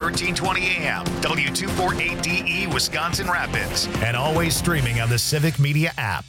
1320 AM, W248DE, Wisconsin Rapids, and always streaming on the Civic Media app.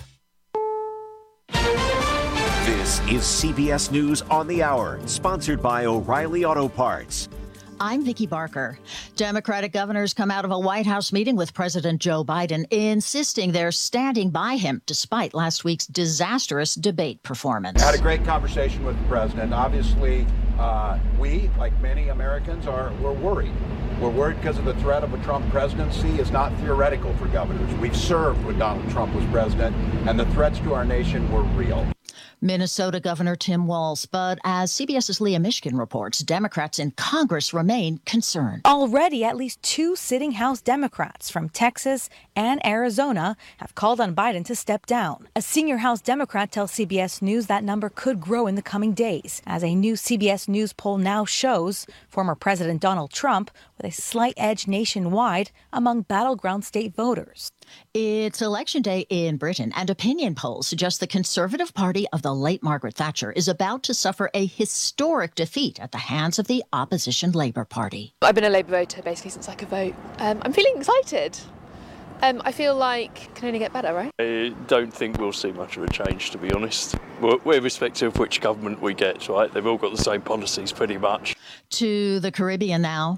This is CBS News on the Hour, sponsored by O'Reilly Auto Parts. I'm Vicki Barker. Democratic governors come out of a White House meeting with President Joe Biden, insisting they're standing by him despite last week's disastrous debate performance. I had a great conversation with the president. Obviously, we, like many Americans, we're worried. We're worried because of the threat of a Trump presidency is not theoretical for governors. We've served when Donald Trump was president, and the threats to our nation were real. Minnesota Governor Tim Walz, but as CBS's Leah Mishkin reports, Democrats in Congress remain concerned. Already, at least 2 sitting House Democrats from Texas and Arizona have called on Biden to step down. A senior House Democrat tells CBS News that number could grow in the coming days, as a new CBS News poll now shows former President Donald Trump with a slight edge nationwide among battleground state voters. It's election day in Britain, and opinion polls suggest the Conservative Party of the late Margaret Thatcher is about to suffer a historic defeat at the hands of the opposition Labour Party. I've been a Labour voter basically since I could vote. I'm feeling excited. I feel like it can only get better, right? I don't think we'll see much of a change, to be honest. We're irrespective of which government we get, right? They've all got the same policies pretty much. To the Caribbean now.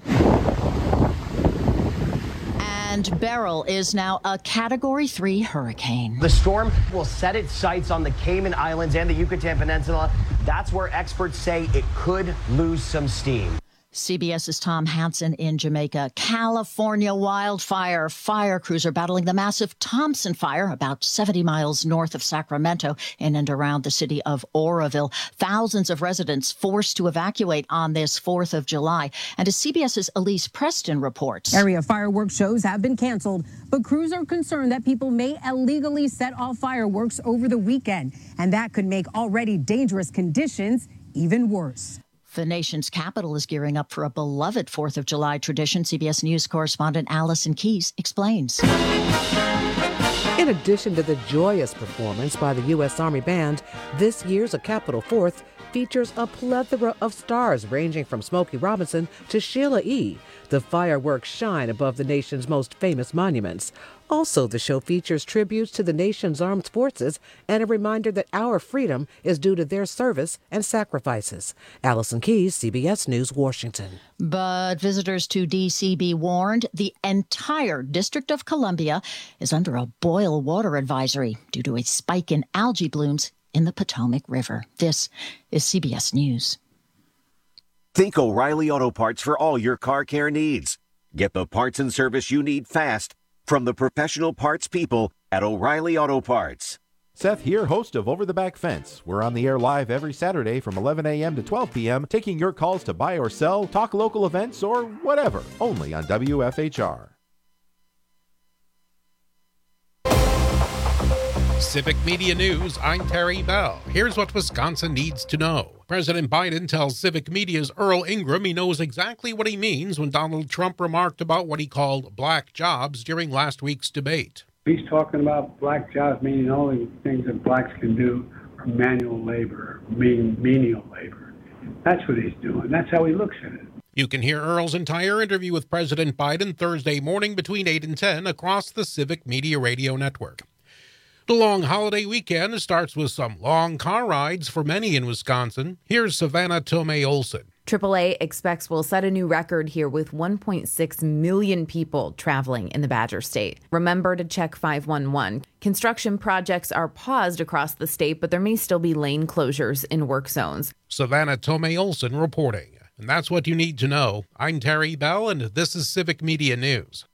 And Beryl is now a Category 3 hurricane. The storm will set its sights on the Cayman Islands and the Yucatan Peninsula. That's where experts say it could lose some steam. CBS's Tom Hansen in Jamaica. California wildfire. Fire crews are battling the massive Thompson Fire about 70 miles north of Sacramento in and around the city of Oroville. Thousands of residents forced to evacuate on this 4th of July. And as CBS's Elise Preston reports, area fireworks shows have been canceled, but crews are concerned that people may illegally set off fireworks over the weekend, and that could make already dangerous conditions even worse. The nation's capital is gearing up for a beloved 4th of July tradition. CBS News correspondent Allison Keyes explains. In addition to the joyous performance by the U.S. Army Band, this year's A Capitol 4th features a plethora of stars ranging from Smokey Robinson to Sheila E. The fireworks shine above the nation's most famous monuments. Also, the show features tributes to the nation's armed forces and a reminder that our freedom is due to their service and sacrifices. Allison Keyes, CBS News, Washington. But visitors to D.C. be warned, the entire District of Columbia is under a boil water advisory due to a spike in algae blooms in the Potomac River. This is CBS News. Think O'Reilly Auto Parts for all your car care needs. Get the parts and service you need fast from the professional parts people at O'Reilly Auto Parts. Seth here, host of Over the Back Fence. We're on the air live every Saturday from 11 a.m. to 12 p.m., taking your calls to buy or sell, talk local events, or whatever, only on WFHR. Civic Media News, I'm Terry Bell. Here's what Wisconsin needs to know. President Biden tells Civic Media's Earl Ingram he knows exactly what he means when Donald Trump remarked about what he called black jobs during last week's debate. He's talking about black jobs, meaning all the things that blacks can do are manual labor, menial labor. That's what he's doing. That's how he looks at it. You can hear Earl's entire interview with President Biden Thursday morning between 8 and 10 across the Civic Media Radio Network. The long holiday weekend starts with some long car rides for many in Wisconsin. Here's Savannah Tomei Olson. AAA expects we'll set a new record here with 1.6 million people traveling in the Badger State. Remember to check 511. Construction projects are paused across the state, but there may still be lane closures in work zones. Savannah Tomei Olson reporting. And that's what you need to know. I'm Terry Bell, and this is Civic Media News.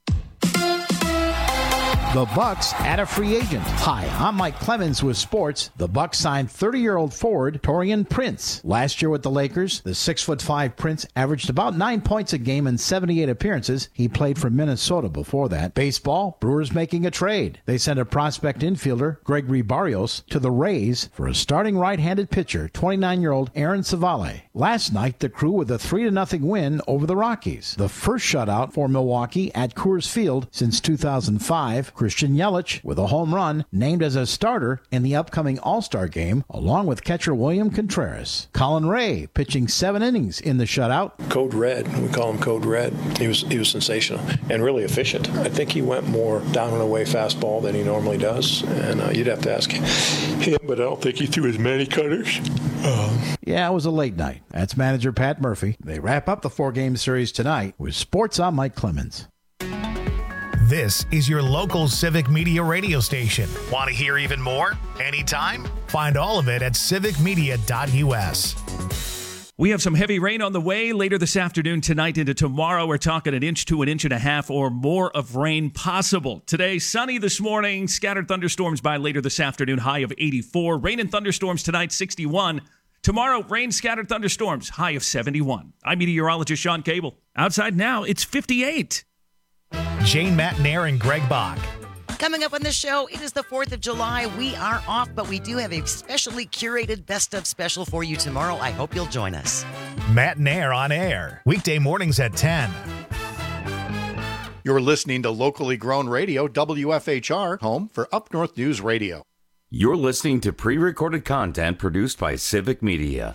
The Bucks add a free agent. Hi, I'm Mike Clemens with sports. The Bucks signed 30-year-old forward Taurean Prince. Last year with the Lakers, the 6'5" Prince averaged about 9 points a game in 78 appearances. He played for Minnesota before that. Baseball, Brewers making a trade. They sent a prospect infielder, Gregory Barrios, to the Rays for a starting right-handed pitcher, 29-year-old Aaron Savale. Last night, the Crew with a 3-0 win over the Rockies. The first shutout for Milwaukee at Coors Field since 2005. Christian Yelich, with a home run, named as a starter in the upcoming All-Star game, along with catcher William Contreras. Colin Ray pitching 7 innings in the shutout. Code Red, we call him Code Red. He was sensational and really efficient. I think he went more down and away fastball than he normally does, and you'd have to ask him, but I don't think he threw as many cutters. Yeah, it was a late night. That's manager Pat Murphy. They wrap up the 4-game series tonight with sports. I'm Mike Clemens. This is your local Civic Media radio station. Want to hear even more? Anytime? Find all of it at civicmedia.us. We have some heavy rain on the way later this afternoon, tonight into tomorrow. We're talking 1 inch to 1.5 inches or more of rain possible. Today, sunny this morning, scattered thunderstorms by later this afternoon, high of 84. Rain and thunderstorms tonight, 61. Tomorrow, rain, scattered thunderstorms, high of 71. I'm meteorologist Sean Cable. Outside now, it's 58. Jane Matnair and Greg Bach. Coming up on the show, it is the 4th of July. We are off, but we do have a specially curated best of special for you tomorrow. I hope you'll join us. Matnair on air, weekday mornings at 10. You're listening to locally grown radio, WFHR, home for Up North News Radio. You're listening to pre-recorded content produced by Civic Media.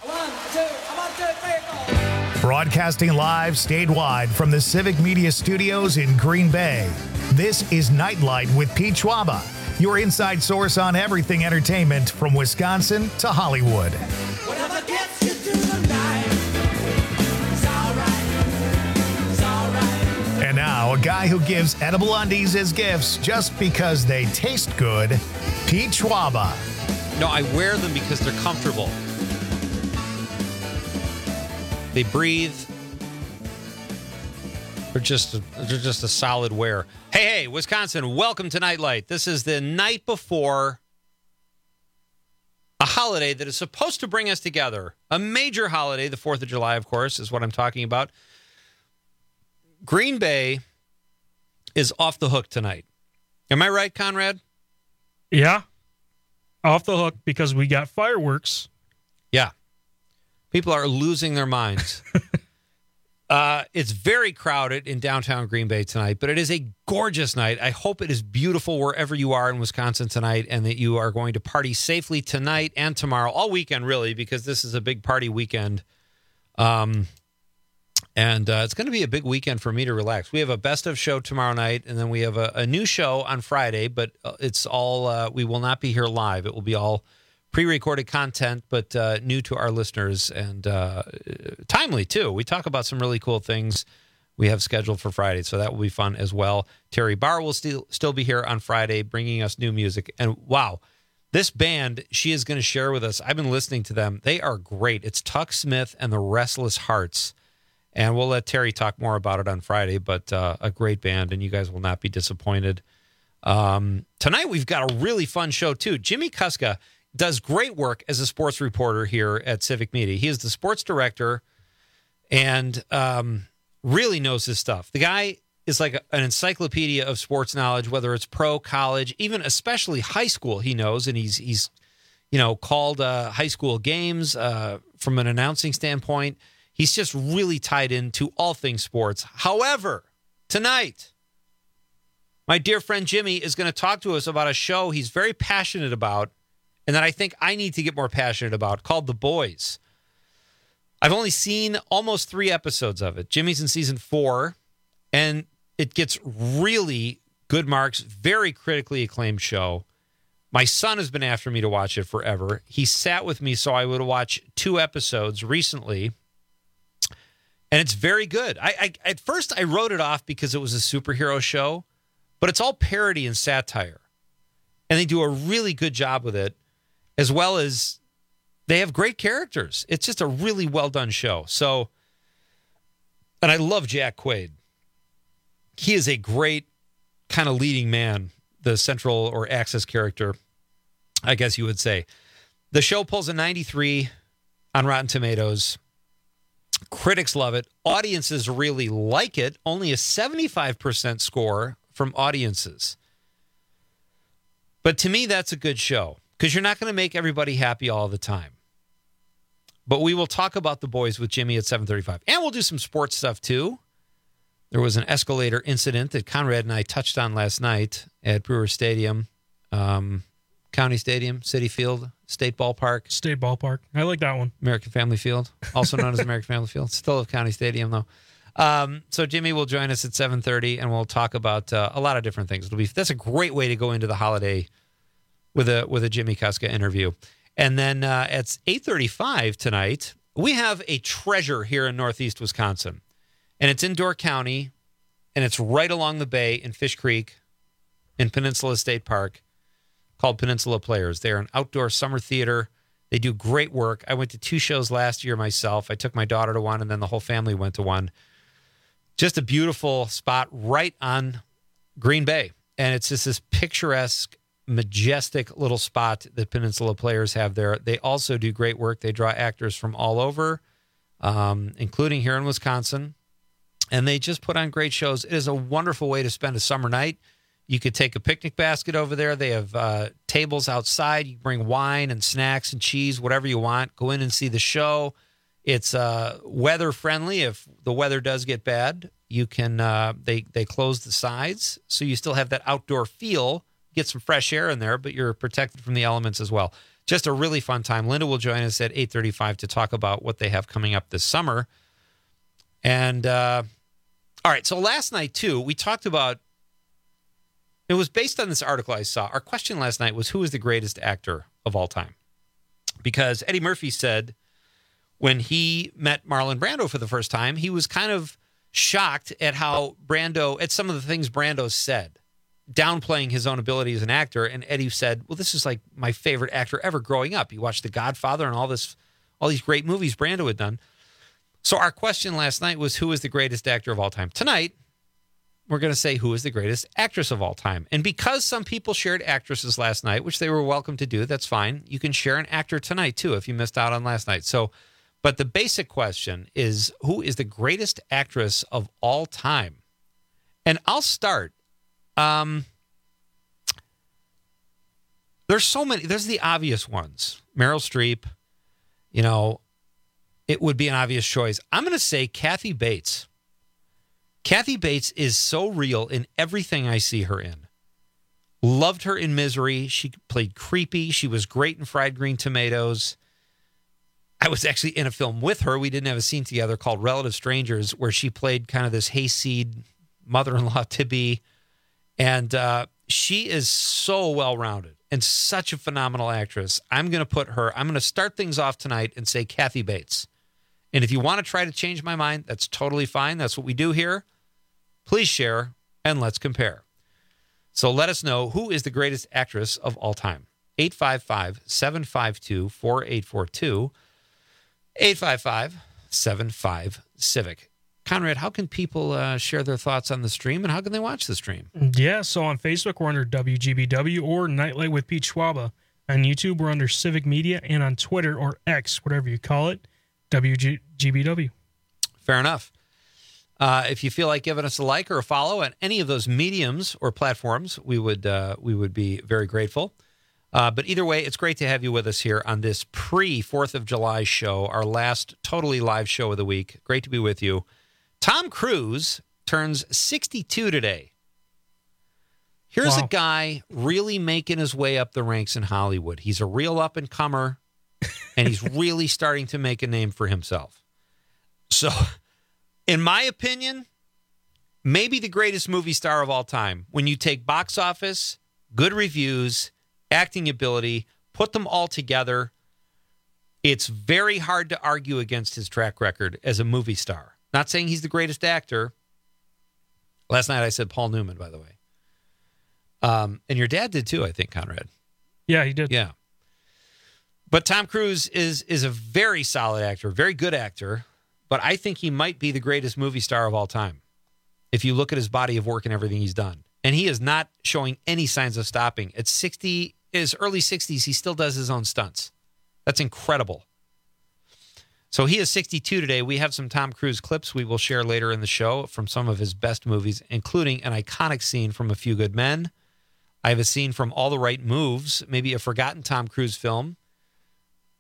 Broadcasting live statewide from the Civic Media Studios in Green Bay. This is Nightlight with Pete Schwaba, your inside source on everything entertainment from Wisconsin to Hollywood. Whatever gets you through the night, it's all right. And now, a guy who gives edible undies as gifts just because they taste good, Pete Schwaba. No, I wear them because they're comfortable. They breathe. They're just a solid wear. Hey, Wisconsin, welcome to Nightlight. This is the night before a holiday that is supposed to bring us together. A major holiday, the 4th of July, of course, is what I'm talking about. Green Bay is off the hook tonight. Am I right, Conrad? Yeah. Off the hook because we got fireworks. Yeah. People are losing their minds. It's very crowded in downtown Green Bay tonight, but it is a gorgeous night. I hope it is beautiful wherever you are in Wisconsin tonight and that you are going to party safely tonight and tomorrow, all weekend really, because this is a big party weekend. And it's going to be a big weekend for me to relax. We have a best of show tomorrow night, and then we have a new show on Friday, but it's all, we will not be here live. It will be all pre-recorded content, but new to our listeners and timely, too. We talk about some really cool things we have scheduled for Friday, so that will be fun as well. Terry Barr will still be here on Friday, bringing us new music. And wow, this band she is going to share with us, I've been listening to them. They are great. It's Tuck Smith and the Restless Hearts, and we'll let Terry talk more about it on Friday, but a great band, and you guys will not be disappointed. Tonight we've got a really fun show, too. Jimmy Kuska does great work as a sports reporter here at Civic Media. He is the sports director and really knows his stuff. The guy is like an encyclopedia of sports knowledge, whether it's pro, college, even especially high school he knows, and he's called high school games from an announcing standpoint. He's just really tied into all things sports. However, tonight, my dear friend Jimmy is going to talk to us about a show he's very passionate about and that I think I need to get more passionate about, called The Boys. I've only seen almost 3 episodes of it. Jimmy's in season 4, and it gets really good marks, very critically acclaimed show. My son has been after me to watch it forever. He sat with me so I would watch 2 episodes recently, and it's very good. At first, I wrote it off because it was a superhero show, but it's all parody and satire, and they do a really good job with it, as well as they have great characters. It's just a really well-done show. So, and I love Jack Quaid. He is a great kind of leading man, the central or access character, I guess you would say. The show pulls a 93 on Rotten Tomatoes. Critics love it. Audiences really like it. Only a 75% score from audiences. But to me, that's a good show, because you're not going to make everybody happy all the time. But we will talk about The Boys with Jimmy at 7:35. And we'll do some sports stuff, too. There was an escalator incident that Conrad and I touched on last night at Brewer Stadium, County Stadium, Citi Field, State Ballpark. State Ballpark. I like that one. American Family Field, also known as American Family Field. Still a County Stadium, though. So Jimmy will join us at 7:30, and we'll talk about a lot of different things. That's a great way to go into the holiday with a Jimmy Kuska interview. And then at 8:35 tonight, we have a treasure here in Northeast Wisconsin. And it's in Door County, and it's right along the bay in Fish Creek in Peninsula State Park, called Peninsula Players. They're an outdoor summer theater. They do great work. I went to 2 shows last year myself. I took my daughter to one, and then the whole family went to one. Just a beautiful spot right on Green Bay. And it's just this picturesque, majestic little spot that Peninsula Players have there. They also do great work. They draw actors from all over, including here in Wisconsin. And they just put on great shows. It is a wonderful way to spend a summer night. You could take a picnic basket over there. They have tables outside. You can bring wine and snacks and cheese, whatever you want. Go in and see the show. It's weather friendly. If the weather does get bad, you can. They close the sides, so you still have that outdoor feel. Get some fresh air in there, but you're protected from the elements as well. Just a really fun time. Linda will join us at 8:35 to talk about what they have coming up this summer. And all right, so last night too, we talked about. It was based on this article I saw. Our question last night was, who is the greatest actor of all time? Because Eddie Murphy said when he met Marlon Brando for the first time, he was kind of shocked at how at some of the things Brando said, downplaying his own ability as an actor. And Eddie said, well, this is like my favorite actor ever growing up. He watched The Godfather and all these great movies Brando had done. So our question last night was, who is the greatest actor of all time? Tonight, we're going to say who is the greatest actress of all time. And because some people shared actresses last night, which they were welcome to do, that's fine. You can share an actor tonight, too, if you missed out on last night. But the basic question is, who is the greatest actress of all time? And I'll start. There's so many. There's the obvious ones. Meryl Streep, it would be an obvious choice. I'm going to say Kathy Bates. Kathy Bates is so real in everything I see her in. Loved her in Misery. She played creepy. She was great in Fried Green Tomatoes. I was actually in a film with her. We didn't have a scene together called Relative Strangers, where she played kind of this hayseed mother-in-law to be. And she is so well-rounded and such a phenomenal actress. I'm going to start things off tonight and say Kathy Bates. And if you want to try to change my mind, that's totally fine. That's what we do here. Please share and let's compare. So let us know, who is the greatest actress of all time. 855-752-4842. 855-75-CIVIC. Conrad, how can people share their thoughts on the stream, and how can they watch the stream? Yeah, so on Facebook, we're under WGBW or Nightlight with Pete Schwaba. On YouTube, we're under Civic Media, and on Twitter, or X, whatever you call it, WGBW. Fair enough. If you feel like giving us a like or a follow at any of those mediums or platforms, we would be very grateful. But either way, it's great to have you with us here on this pre-4th of July show, our last totally live show of the week. Great to be with you. Tom Cruise turns 62 today. Here's a guy really making his way up the ranks in Hollywood. He's a real up-and-comer, and he's really starting to make a name for himself. So, in my opinion, maybe the greatest movie star of all time. When you take box office, good reviews, acting ability, put them all together, it's very hard to argue against his track record as a movie star. Not saying he's the greatest actor. Last night I said Paul Newman, by the way. And your dad did too, I think, Conrad. Yeah, he did. Yeah. But Tom Cruise is a very solid actor, very good actor, but I think he might be the greatest movie star of all time if you look at his body of work and everything he's done. And he is not showing any signs of stopping. At 60, his early 60s, he still does his own stunts. That's incredible. So he is 62 today. We have some Tom Cruise clips we will share later in the show from some of his best movies, including an iconic scene from A Few Good Men. I have a scene from All the Right Moves, maybe a forgotten Tom Cruise film.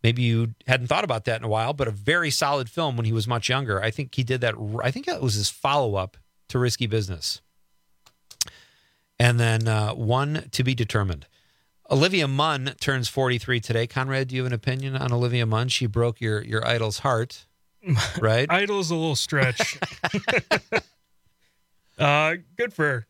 Maybe you hadn't thought about that in a while, but a very solid film when he was much younger. I think he did that. I think that was his follow-up to Risky Business. And then One to Be Determined. Olivia Munn turns 43 today. Conrad, do you have an opinion on Olivia Munn? She broke your idol's heart, right? Idol's a little stretch. Good for her.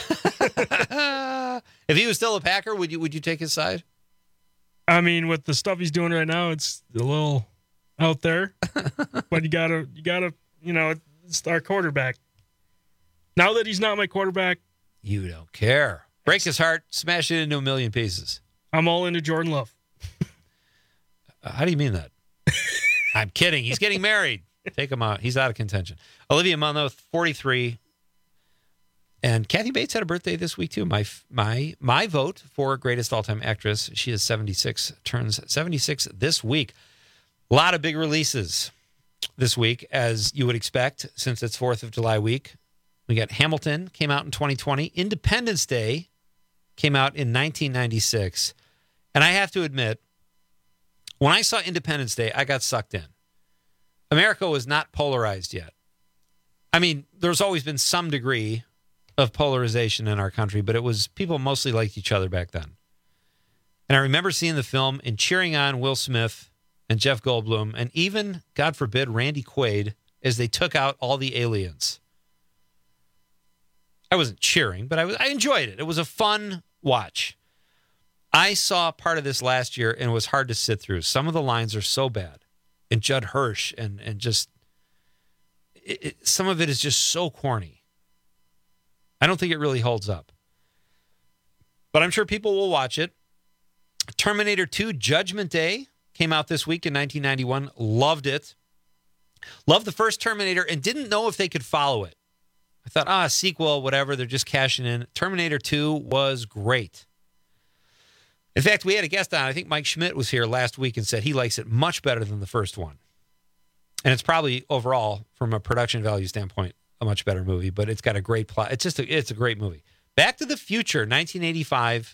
If he was still a Packer, would you take his side? I mean, with the stuff he's doing right now, it's a little out there. But you gotta, it's our quarterback. Now that he's not my quarterback, you don't care. Break his heart, smash it into a million pieces. I'm all into Jordan Love. How do you mean that? I'm kidding. He's getting married. Take him out. He's out of contention. Olivia Munn, though, 43. And Kathy Bates had a birthday this week, too. My vote for greatest all-time actress. She is 76, turns 76 this week. A lot of big releases this week, as you would expect, since it's 4th of July week. We got Hamilton, came out in 2020. Independence Day came out in 1996. And I have to admit, when I saw Independence Day, I got sucked in. America was not polarized yet. I mean, there's always been some degree of polarization in our country, but it was people mostly liked each other back then. And I remember seeing the film and cheering on Will Smith and Jeff Goldblum and even, God forbid, Randy Quaid as they took out all the aliens. I wasn't cheering, but I enjoyed it. It was a fun watch. I saw part of this last year, and it was hard to sit through. Some of the lines are so bad. And Judd Hirsch, and just, some of it is just so corny. I don't think it really holds up. But I'm sure people will watch it. Terminator 2 Judgment Day came out this week in 1991. Loved it. Loved the first Terminator and didn't know if they could follow it. I thought, sequel, whatever, they're just cashing in. Terminator 2 was great. In fact, we had a guest on, I think Mike Schmidt was here last week and said he likes it much better than the first one. And it's probably overall, from a production value standpoint, a much better movie, but it's got a great plot. It's a great movie. Back to the Future, 1985,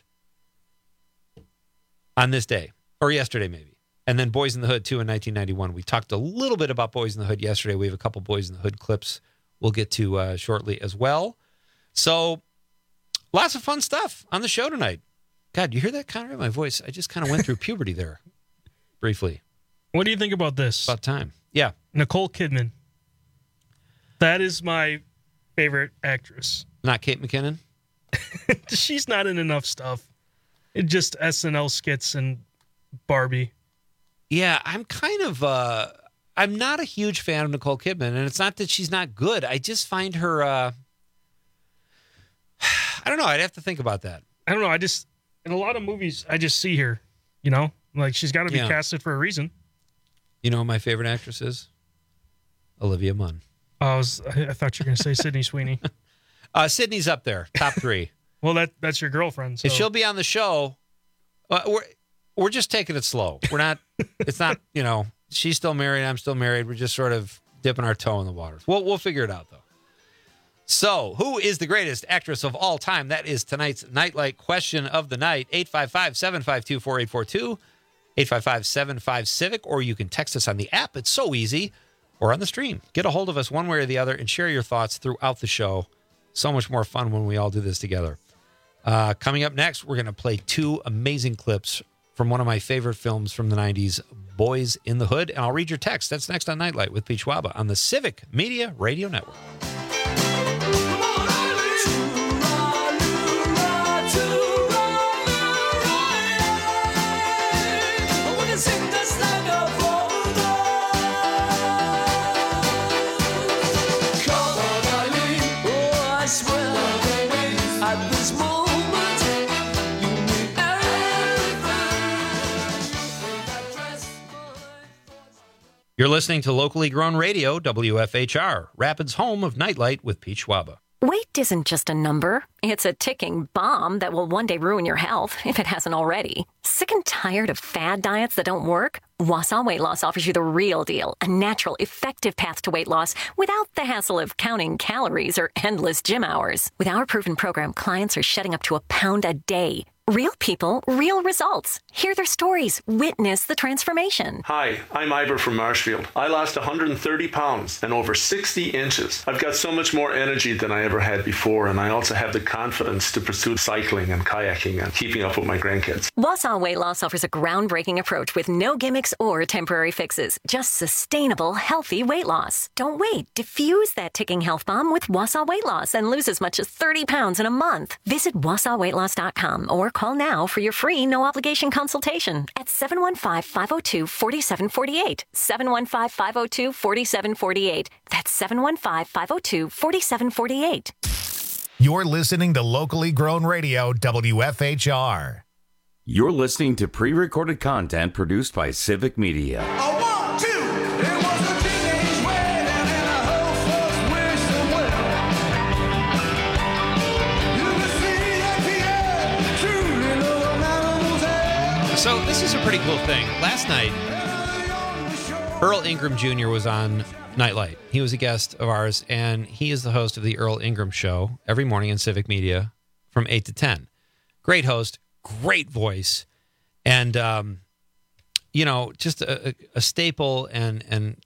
on this day, or yesterday maybe. And then Boys in the Hood, too, in 1991. We talked a little bit about Boys in the Hood yesterday. We have a couple Boys in the Hood clips we'll get to shortly as well. So, lots of fun stuff on the show tonight. God, you hear that, Conrad? My voice, I just kind of went through puberty there, briefly. What do you think about this? About time. Yeah. Nicole Kidman. That is my favorite actress. Not Kate McKinnon? She's not in enough stuff. It's just SNL skits and Barbie. Yeah, I'm kind of... I'm not a huge fan of Nicole Kidman, and it's not that she's not good. I just find her... I don't know. I'd have to think about that. I don't know. In a lot of movies, I just see her, like she's got to be casted for a reason. You know who my favorite actress is? Olivia Munn. I thought you were going to say Sydney Sweeney. Sydney's up there, top 3. Well, that's your girlfriend. So. If she'll be on the show, we're just taking it slow. We're not, it's not, she's still married, I'm still married. We're just sort of dipping our toe in the water. We'll figure it out, though. So, who is the greatest actress of all time? That is tonight's Nightlight question of the night. 855-752-4842, 855-75-CIVIC, or you can text us on the app. It's so easy. Or on the stream. Get a hold of us one way or the other and share your thoughts throughout the show. So much more fun when we all do this together. Coming up next, we're going to play 2 amazing clips from one of my favorite films from the 90s, Boys in the Hood. And I'll read your text. That's next on Nightlight with Pete Schwaba on the Civic Media Radio Network. You're listening to locally grown radio, WFHR, Rapids' home of Nightlight with Pete Schwaba. Weight isn't just a number. It's a ticking bomb that will one day ruin your health, if it hasn't already. Sick and tired of fad diets that don't work? Wausau Weight Loss offers you the real deal, a natural, effective path to weight loss without the hassle of counting calories or endless gym hours. With our proven program, clients are shedding up to 1 pound a day. Real people, real results. Hear their stories. Witness the transformation. Hi, I'm Ivor from Marshfield. I lost 130 pounds and over 60 inches. I've got so much more energy than I ever had before, and I also have the confidence to pursue cycling and kayaking and keeping up with my grandkids. Wausau Weight Loss offers a groundbreaking approach with no gimmicks or temporary fixes. Just sustainable, healthy weight loss. Don't wait. Diffuse that ticking health bomb with Wausau Weight Loss and lose as much as 30 pounds in a month. Visit WausauWeightLoss.com or call now for your free no-obligation consultation at 715-502-4748. 715-502-4748. That's 715-502-4748. You're listening to Locally Grown Radio, WFHR. You're listening to pre-recorded content produced by Civic Media. So this is a pretty cool thing. Last night, Earl Ingram Jr. was on Nightlight. He was a guest of ours, and he is the host of the Earl Ingram Show every morning in Civic Media from 8 to 10. Great host, great voice, and, just a staple. And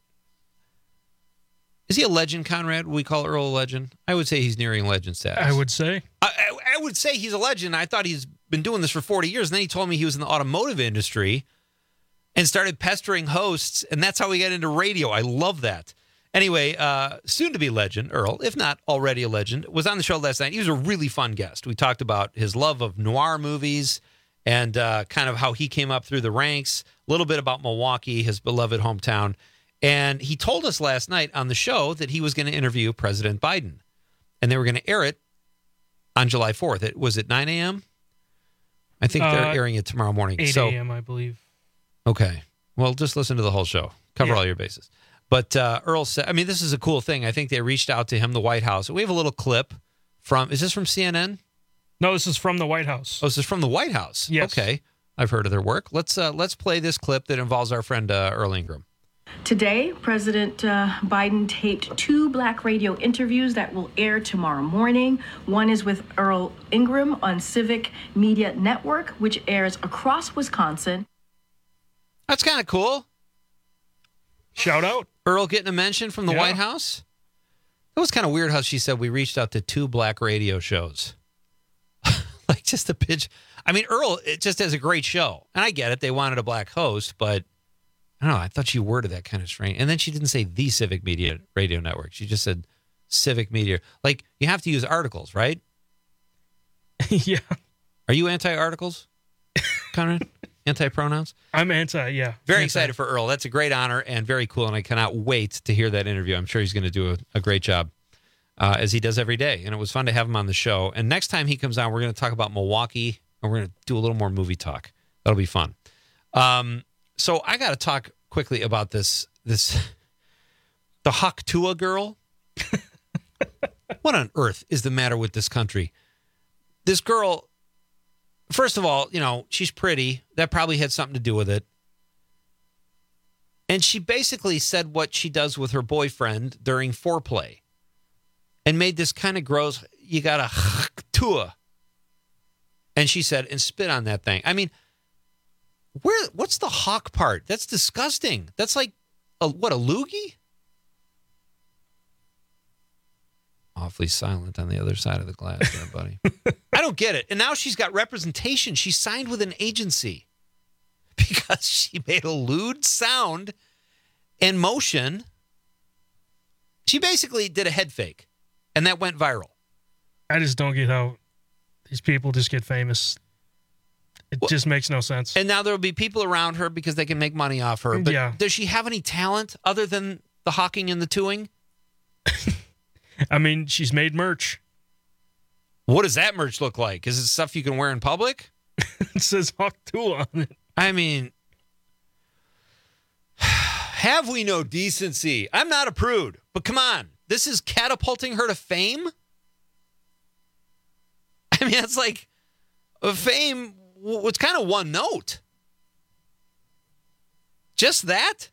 is he a legend, Conrad? Would we call Earl a legend? I would say he's nearing legend status. I would say. I would say he's a legend. I thought he's been doing this for 40 years. And then he told me he was in the automotive industry and started pestering hosts. And that's how we got into radio. I love that. Anyway, soon to be legend, Earl, if not already a legend, was on the show last night. He was a really fun guest. We talked about his love of noir movies and kind of how he came up through the ranks, a little bit about Milwaukee, his beloved hometown. And he told us last night on the show that he was going to interview President Biden. And they were going to air it on July 4th. Was it 9 a.m.? I think they're airing it tomorrow morning. 8 a.m., I believe. Okay. Well, just listen to the whole show. Cover all your bases. But Earl said, I mean, this is a cool thing. I think they reached out to him, the White House. We have a little clip from, is this from CNN? No, this is from the White House. Oh, this is from the White House? Yes. Okay. I've heard of their work. Let's play this clip that involves our friend Earl Ingram. Today, President Biden taped 2 Black radio interviews that will air tomorrow morning. One is with Earl Ingram on Civic Media Network, which airs across Wisconsin. That's kind of cool. Shout out. Earl getting a mention from the White House. It was kind of weird how she said we reached out to 2 black radio shows. Like just a pitch. I mean, Earl, it just has a great show. And I get it. They wanted a black host, but I don't know. I thought she worded that kind of strange. And then she didn't say the Civic Media Radio Network. She just said Civic Media. Like, you have to use articles, right? Yeah. Are you anti-articles, Conrad? Anti-pronouns? I'm anti, yeah. Very excited for Earl. That's a great honor and very cool, and I cannot wait to hear that interview. I'm sure he's going to do a great job, as he does every day. And it was fun to have him on the show. And next time he comes on, we're going to talk about Milwaukee, and we're going to do a little more movie talk. That'll be fun. So I got to talk quickly about the Hawk Tua girl. What on earth is the matter with this country? This girl, first of all, she's pretty. That probably had something to do with it. And she basically said what she does with her boyfriend during foreplay and made this kind of gross, you got a Tua. And she said, and spit on that thing. I mean, what's the hawk part? That's disgusting. That's like, a loogie? Awfully silent on the other side of the glass there, buddy. I don't get it. And now she's got representation. She signed with an agency because she made a lewd sound and motion. She basically did a head fake, and that went viral. I just don't get how these people just get famous. It just makes no sense. And now there will be people around her because they can make money off her. But does she have any talent other than the hawking and the tooing? I mean, she's made merch. What does that merch look like? Is it stuff you can wear in public? It says Hawk Tua on it. I mean, have we no decency? I'm not a prude, but come on. This is catapulting her to fame? I mean, it's like fame was kind of one note. Just that?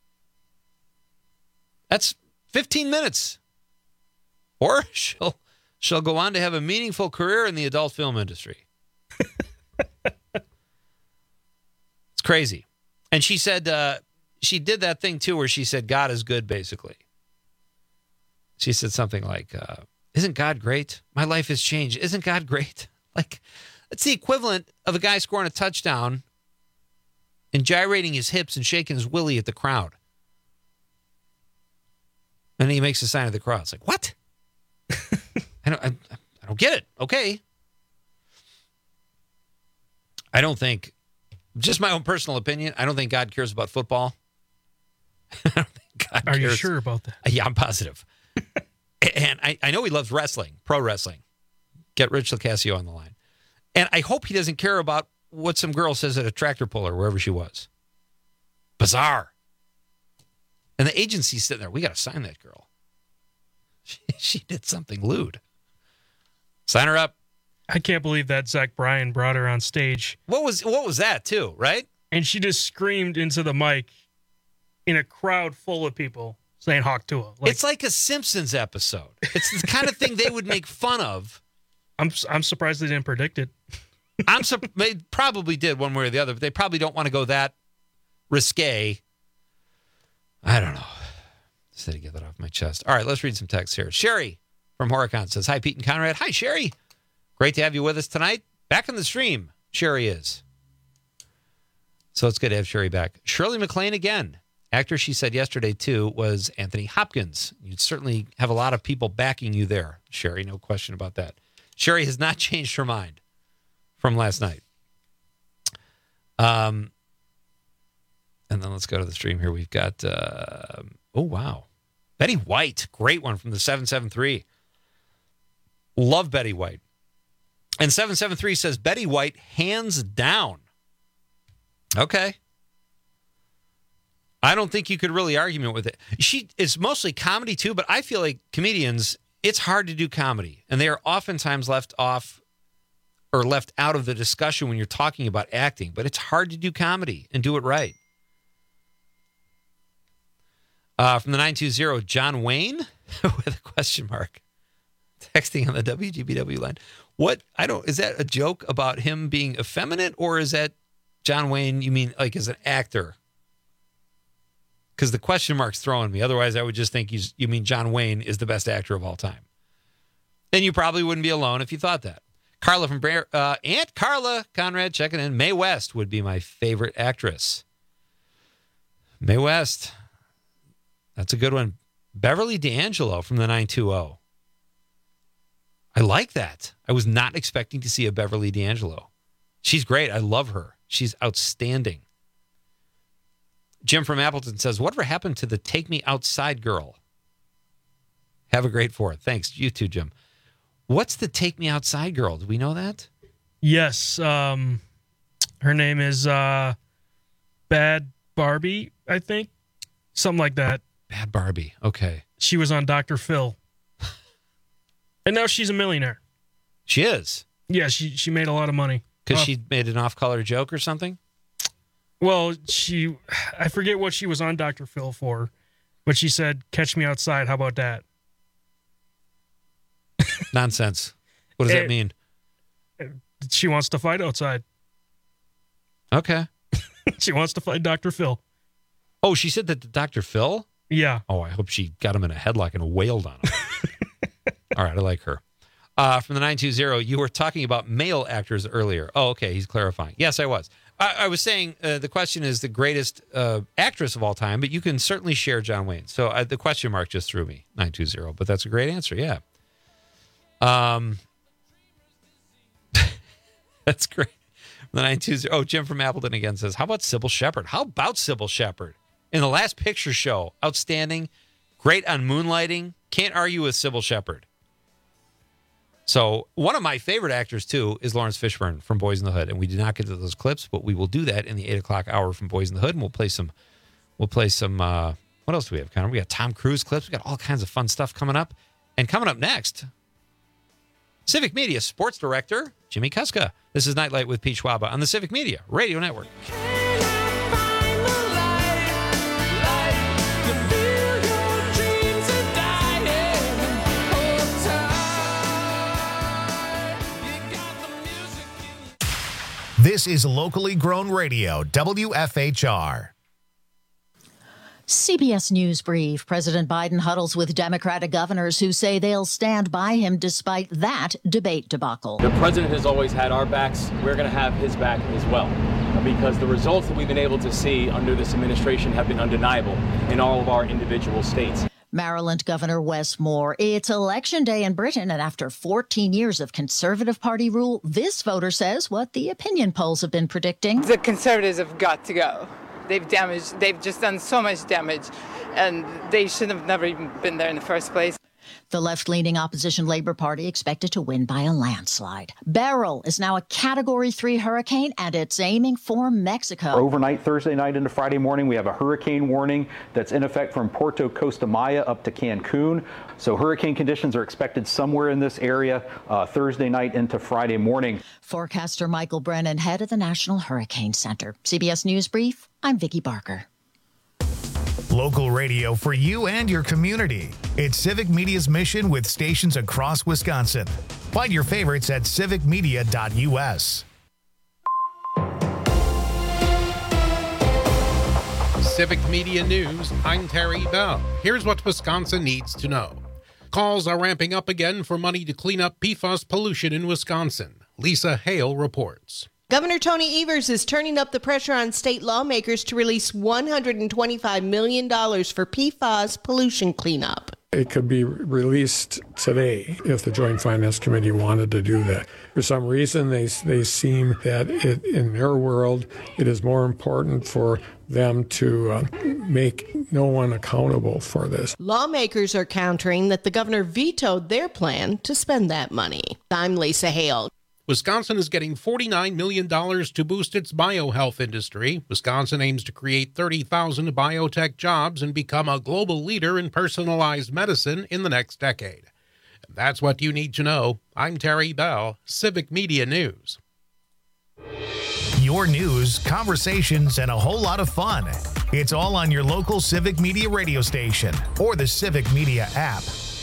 That's 15 minutes. Or she'll go on to have a meaningful career in the adult film industry. It's crazy. And she said, she did that thing too where she said, God is good, basically. She said something like, isn't God great? My life has changed. Isn't God great? Like, it's the equivalent of a guy scoring a touchdown and gyrating his hips and shaking his willy at the crowd. And he makes a sign of the crowd. It's like, what? I don't get it. Okay. I don't think, just my own personal opinion, I don't think God cares about football. I don't think God cares. Are you sure about that? Yeah, I'm positive. And I know he loves wrestling, pro wrestling. Get Rich Locascio on the line. And I hope he doesn't care about what some girl says at a tractor puller, wherever she was. Bizarre. And the agency's sitting there. We got to sign that girl. She did something lewd. Sign her up. I can't believe that Zach Bryan brought her on stage. What was that too, right? And she just screamed into the mic in a crowd full of people saying Hawk Tua. It's like a Simpsons episode. It's the kind of thing they would make fun of. I'm surprised they didn't predict it. They probably did one way or the other, but they probably don't want to go that risque. I don't know. Just had to get that off my chest. All right, let's read some texts here. Sherry from Horicon says, hi, Pete and Conrad. Hi, Sherry. Great to have you with us tonight. Back on the stream, Sherry is. So it's good to have Sherry back. Shirley MacLaine again. Actor she said yesterday, too, was Anthony Hopkins. You'd certainly have a lot of people backing you there, Sherry. No question about that. Sherry has not changed her mind from last night. And then let's go to the stream here. We've got, oh, wow. Betty White. Great one from the 773. Love Betty White. And 773 says, Betty White, hands down. Okay. I don't think you could really argue with it. It's mostly comedy, too, but I feel like comedians, it's hard to do comedy. And they are oftentimes left off or left out of the discussion when you're talking about acting. But it's hard to do comedy and do it right. From the 920, John Wayne with a question mark. Texting on the WGBW line. Is that a joke about him being effeminate, or is that John Wayne, you mean like as an actor? Because the question mark's throwing me. Otherwise, I would just think you mean John Wayne is the best actor of all time. Then you probably wouldn't be alone if you thought that. Carla from Aunt Carla, Conrad checking in. Mae West would be my favorite actress. Mae West. That's a good one. Beverly D'Angelo from the 920. I like that. I was not expecting to see a Beverly D'Angelo. She's great. I love her. She's outstanding. Jim from Appleton says, whatever happened to the Take Me Outside girl? Have a great 4th. Thanks. You too, Jim. What's the Take Me Outside girl? Do we know that? Yes. Her name is Bad Barbie, I think. Something like that. Bad Barbie. Okay. She was on Dr. Phil. And now she's a millionaire. She is? Yeah, she made a lot of money. Because she made an off-color joke or something? Well, I forget what she was on Dr. Phil for, but she said, catch me outside. How about that? Nonsense. What does that mean? She wants to fight outside. Okay. She wants to fight Dr. Phil. Oh, she said that to Dr. Phil? Yeah. Oh, I hope she got him in a headlock and wailed on him. All right, I like her. From the 920, you were talking about male actors earlier. Oh, okay, he's clarifying. Yes, I was. I was saying the question is the greatest actress of all time, but you can certainly share John Wayne. So the question mark just threw me, 920, but that's a great answer, yeah. That's great. The 920. Oh, Jim from Appleton again says, how about Sybil Shepherd? How about Sybil Shepherd? In The Last Picture Show, outstanding, great on Moonlighting. Can't argue with Sybil Shepherd. So one of my favorite actors, too, is Lawrence Fishburne from Boys in the Hood. And we did not get to those clips, but we will do that in the 8 o'clock hour from Boys in the Hood. And we'll play some, what else do we have, Connor? We got Tom Cruise clips. We got all kinds of fun stuff coming up. And coming up next, Civic Media Sports Director, Jimmy Kuska. This is Nightlight with Pete Schwaba on the Civic Media Radio Network. This is locally grown radio, WFHR. CBS News Brief. President Biden huddles with Democratic governors who say they'll stand by him despite that debate debacle. The president has always had our backs. We're going to have his back as well, because the results that we've been able to see under this administration have been undeniable in all of our individual states. Maryland Governor Wes Moore. It's election day in Britain, and after 14 years of Conservative Party rule, this voter says what the opinion polls have been predicting. The Conservatives have got to go. They've just done so much damage, and they should have never even been there in the first place. The left-leaning opposition Labor Party expected to win by a landslide. Beryl is now a Category 3 hurricane, and it's aiming for Mexico. Overnight, Thursday night into Friday morning, we have a hurricane warning that's in effect from Puerto Costa Maya up to Cancun. So hurricane conditions are expected somewhere in this area Thursday night into Friday morning. Forecaster Michael Brennan, head of the National Hurricane Center. CBS News Brief, I'm Vicki Barker. Local radio for you and your community. It's Civic Media's mission with stations across Wisconsin. Find your favorites at civicmedia.us. Civic Media News, I'm Terry Bell. Here's what Wisconsin needs to know. Calls are ramping up again for money to clean up PFAS pollution in Wisconsin. Lisa Hale reports. Governor Tony Evers is turning up the pressure on state lawmakers to release $125 million for PFAS pollution cleanup. It could be released today if the Joint Finance Committee wanted to do that. For some reason, they seem that in their world, it is more important for them to make no one accountable for this. Lawmakers are countering that the governor vetoed their plan to spend that money. I'm Lisa Hale. Wisconsin is getting $49 million to boost its biohealth industry. Wisconsin aims to create 30,000 biotech jobs and become a global leader in personalized medicine in the next decade. And that's what you need to know. I'm Terry Bell, Civic Media News. Your news, conversations, and a whole lot of fun. It's all on your local Civic Media radio station or the Civic Media app.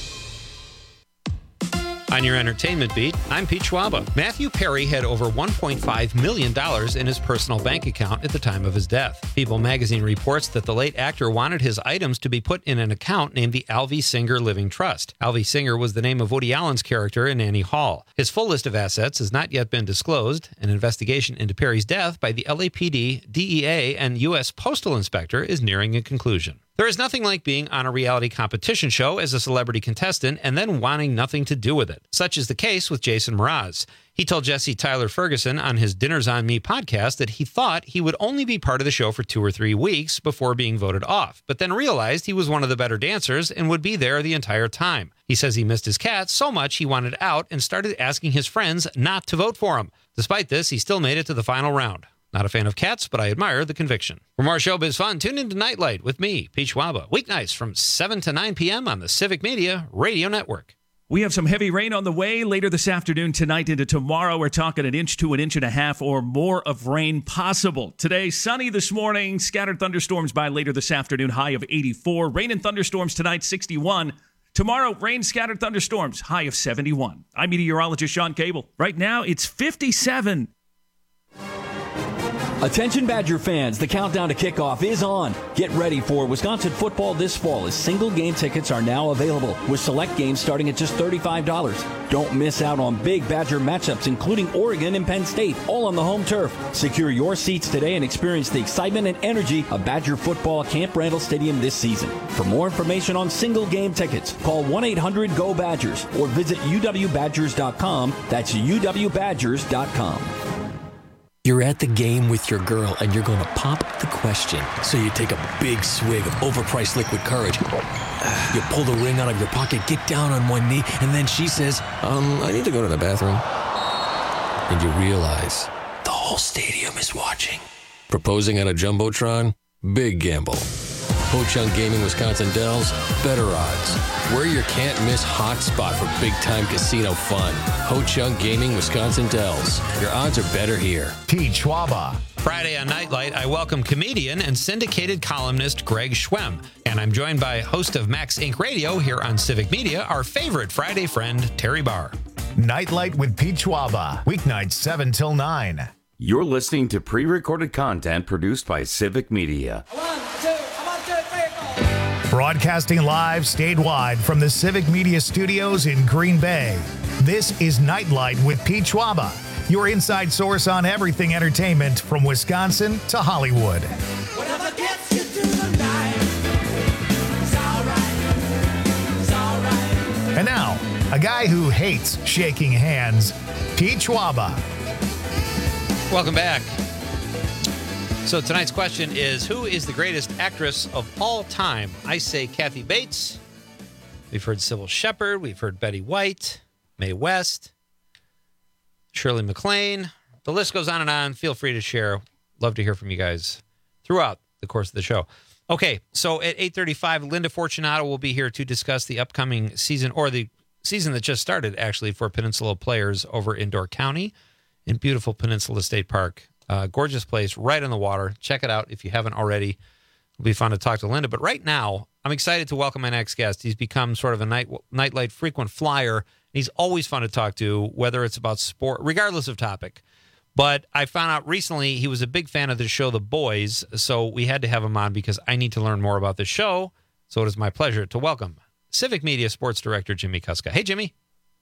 On your entertainment beat, I'm Pete Schwaba. Matthew Perry had over $1.5 million in his personal bank account at the time of his death. People magazine reports that the late actor wanted his items to be put in an account named the Alvy Singer Living Trust. Alvy Singer was the name of Woody Allen's character in Annie Hall. His full list of assets has not yet been disclosed. An investigation into Perry's death by the LAPD, DEA, and U.S. Postal Inspector is nearing a conclusion. There is nothing like being on a reality competition show as a celebrity contestant and then wanting nothing to do with it. Such is the case with Jason Mraz. He told Jesse Tyler Ferguson on his Dinners on Me podcast that he thought he would only be part of the show for 2 or 3 weeks before being voted off, but then realized he was one of the better dancers and would be there the entire time. He says he missed his cat so much he wanted out and started asking his friends not to vote for him. Despite this, he still made it to the final round. Not a fan of cats, but I admire the conviction. For more showbiz fun, tune into Nightlight with me, Pete Schwaba, weeknights from 7 to 9 p.m. on the Civic Media Radio Network. We have some heavy rain on the way later this afternoon, tonight into tomorrow. We're talking 1 inch to 1.5 inches or more of rain possible. Today, sunny this morning, scattered thunderstorms by later this afternoon, high of 84. Rain and thunderstorms tonight, 61. Tomorrow, rain, scattered thunderstorms, high of 71. I'm meteorologist Sean Cable. Right now, it's 57. Attention Badger fans, the countdown to kickoff is on. Get ready for Wisconsin football this fall as single game tickets are now available with select games starting at just $35. Don't miss out on big Badger matchups including Oregon and Penn State, all on the home turf. Secure your seats today and experience the excitement and energy of Badger football at Camp Randall Stadium this season. For more information on single game tickets, call 1-800-GO-BADGERS or visit uwbadgers.com. That's uwbadgers.com. You're at the game with your girl and you're going to pop the question. So you take a big swig of overpriced liquid courage. You pull the ring out of your pocket, get down on one knee, and then she says, I need to go to the bathroom. And you realize the whole stadium is watching. Proposing on a Jumbotron? Big gamble. Ho-Chunk Gaming Wisconsin Dells, better odds. We're your can't-miss hot spot for big-time casino fun. Ho-Chunk Gaming Wisconsin Dells. Your odds are better here. Pete Schwaba. Friday on Nightlight, I welcome comedian and syndicated columnist Greg Schwemm. And I'm joined by host of Max Inc. Radio here on Civic Media, our favorite Friday friend, Terry Barr. Nightlight with Pete Schwaba. Weeknights 7 till 9. You're listening to pre-recorded content produced by Civic Media. Broadcasting live statewide from the Civic Media Studios in Green Bay. This is Nightlight with Pete Schwaba, your inside source on everything entertainment from Wisconsin to Hollywood. Whatever gets you through the night, it's all right. And now, a guy who hates shaking hands, Pete Schwaba. Welcome back. So tonight's question is, who is the greatest actress of all time? I say Kathy Bates. We've heard Sybil Shepherd. We've heard Betty White, Mae West, Shirley MacLaine. The list goes on and on. Feel free to share. Love to hear from you guys throughout the course of the show. Okay, so at 8:35, Linda Fortunato will be here to discuss the upcoming season, or the season that just started, actually, for Peninsula players over in Door County in beautiful Peninsula State Park. Gorgeous place right on the water. Check it out if you haven't already. It'll be fun to talk to Linda. But right now, I'm excited to welcome my next guest. He's become sort of a Nightlight frequent flyer. He's always fun to talk to, whether it's about sport, regardless of topic. But I found out recently he was a big fan of the show The Boys, so we had to have him on because I need to learn more about the show. So it is my pleasure to welcome Civic Media Sports Director Jimmy Kuska. Hey, Jimmy.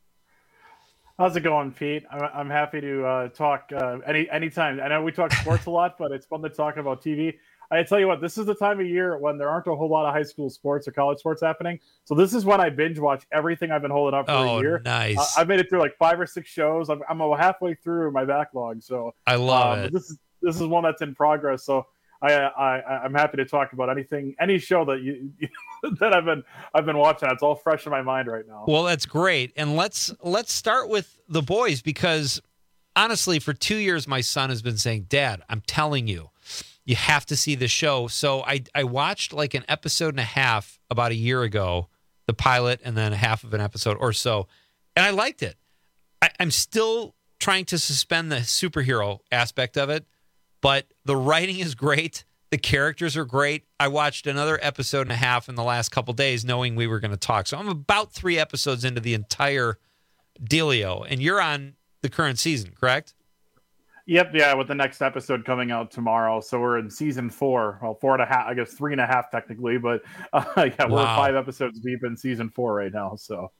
How's it going, Pete? I'm happy to talk anytime. I know we talk sports a lot, but it's fun to talk about TV. I tell you what, this is the time of year when there aren't a whole lot of high school sports or college sports happening. So this is when I binge watch everything I've been holding up for a year. Nice. I've made it through like 5 or 6 shows. I'm halfway through my backlog. So I love it. This is one that's in progress. So I'm happy to talk about any show that that I've been watching. It's all fresh in my mind right now. Well, that's great. And let's start with The Boys, because honestly, for 2 years, my son has been saying, Dad, I'm telling you, you have to see the show. So I watched like an episode and a half about a year ago, the pilot, and then half of an episode or so. And I liked it. I'm still trying to suspend the superhero aspect of it, but the writing is great. The characters are great. I watched another episode and a half in the last couple days knowing we were going to talk. So I'm about 3 episodes into the entire dealio, and you're on the current season, correct? Yep, yeah, with the next episode coming out tomorrow. So we're in season 4. Well, 4.5, I guess 3.5 technically, but yeah, we're 5 episodes deep in season 4 right now. So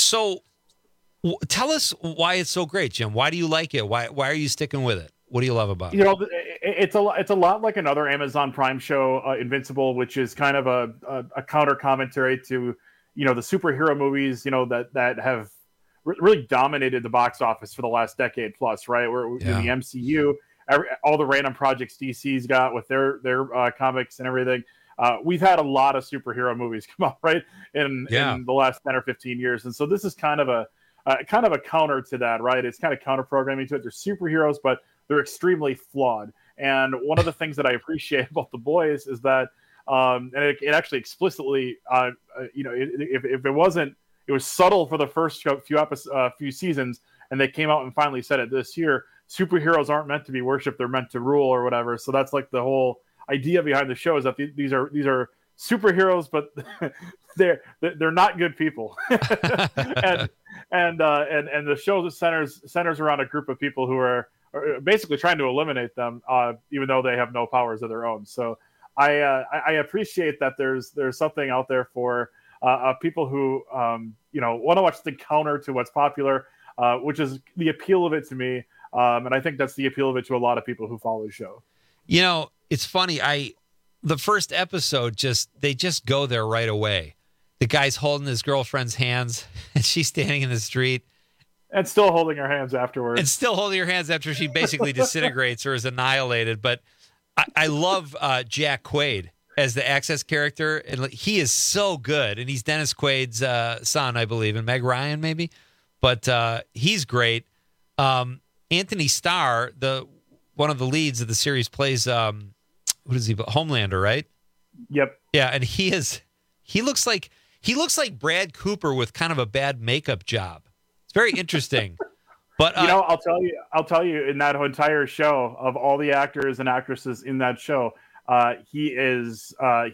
tell us why it's so great, Jim. Why do you like it? Why are you sticking with it? What do you love about it? You know, it's a lot like another Amazon Prime show, Invincible, which is kind of a counter commentary to, the superhero movies, that have really dominated the box office for the last decade plus, right? We're in the MCU, all the random projects DC's got with their comics and everything. We've had a lot of superhero movies come out, right, in the last 10 or 15 years, and so this is kind of a counter to that, right? It's kind of counter programming to it. They're superheroes, but they're extremely flawed. And one of the things that I appreciate about The Boys is that, and it actually explicitly, if it wasn't, it was subtle for the first few seasons, and they came out and finally said it this year. Superheroes aren't meant to be worshipped; they're meant to rule, or whatever. So that's like the whole idea behind the show, is that these are superheroes, but they're not good people. and the show centers around a group of people who are basically trying to eliminate them, even though they have no powers of their own. So I appreciate that there's something out there for people who want to watch the counter to what's popular, which is the appeal of it to me, and I think that's the appeal of it to a lot of people who follow the show. It's funny. The first episode they just go there right away. The guy's holding his girlfriend's hands, and she's standing in the street. And still holding her hands afterwards. And still holding her hands after she basically disintegrates or is annihilated. But I love Jack Quaid as the Access character, and he is so good. And he's Dennis Quaid's son, I believe, and Meg Ryan maybe. But he's great. Anthony Starr, one of the leads of the series, plays Homelander, right? Yep. Yeah, and he looks like Brad Cooper with kind of a bad makeup job. It's very interesting. But I'll tell you, in that entire show, of all the actors and actresses in that show, he's on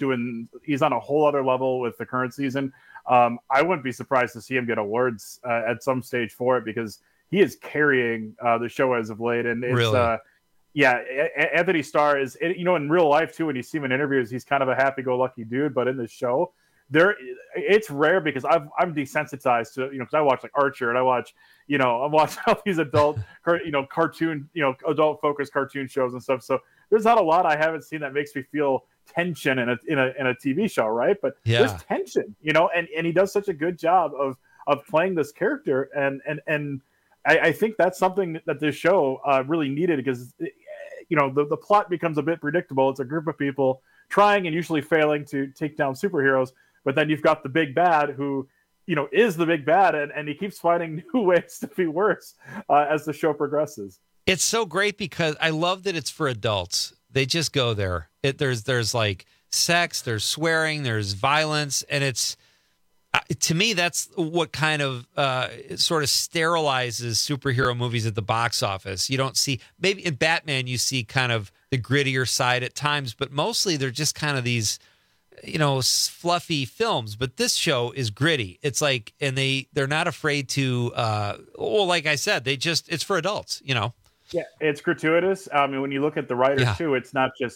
a whole other level with the current season. I wouldn't be surprised to see him get awards at some stage for it, because he is carrying the show as of late, and it's Really? Anthony Starr is, in real life too. When you see him in interviews, he's kind of a happy-go-lucky dude, but in the show, it's rare because I'm desensitized to because I watch like Archer and I watch all these adult cartoon adult focused cartoon shows and stuff. So there's not a lot I haven't seen that makes me feel tension in a TV show, right? But there's tension, and he does such a good job of playing this character, and I think that's something that this show really needed because the plot becomes a bit predictable. It's a group of people trying and usually failing to take down superheroes, but then you've got the big bad who is the big bad, and he keeps finding new ways to be worse as the show progresses. It's so great because I love that it's for adults. They just go there. There's like sex, there's swearing, there's violence, and it's to me that's what kind of sort of sterilizes superhero movies at the box office. You don't see, maybe in Batman you see kind of the grittier side at times, but mostly they're just kind of these fluffy films. But this show is gritty. It's like, and they're not afraid to like I said, it's for adults. Yeah, it's gratuitous. I mean, when you look at the writers too, it's not Seth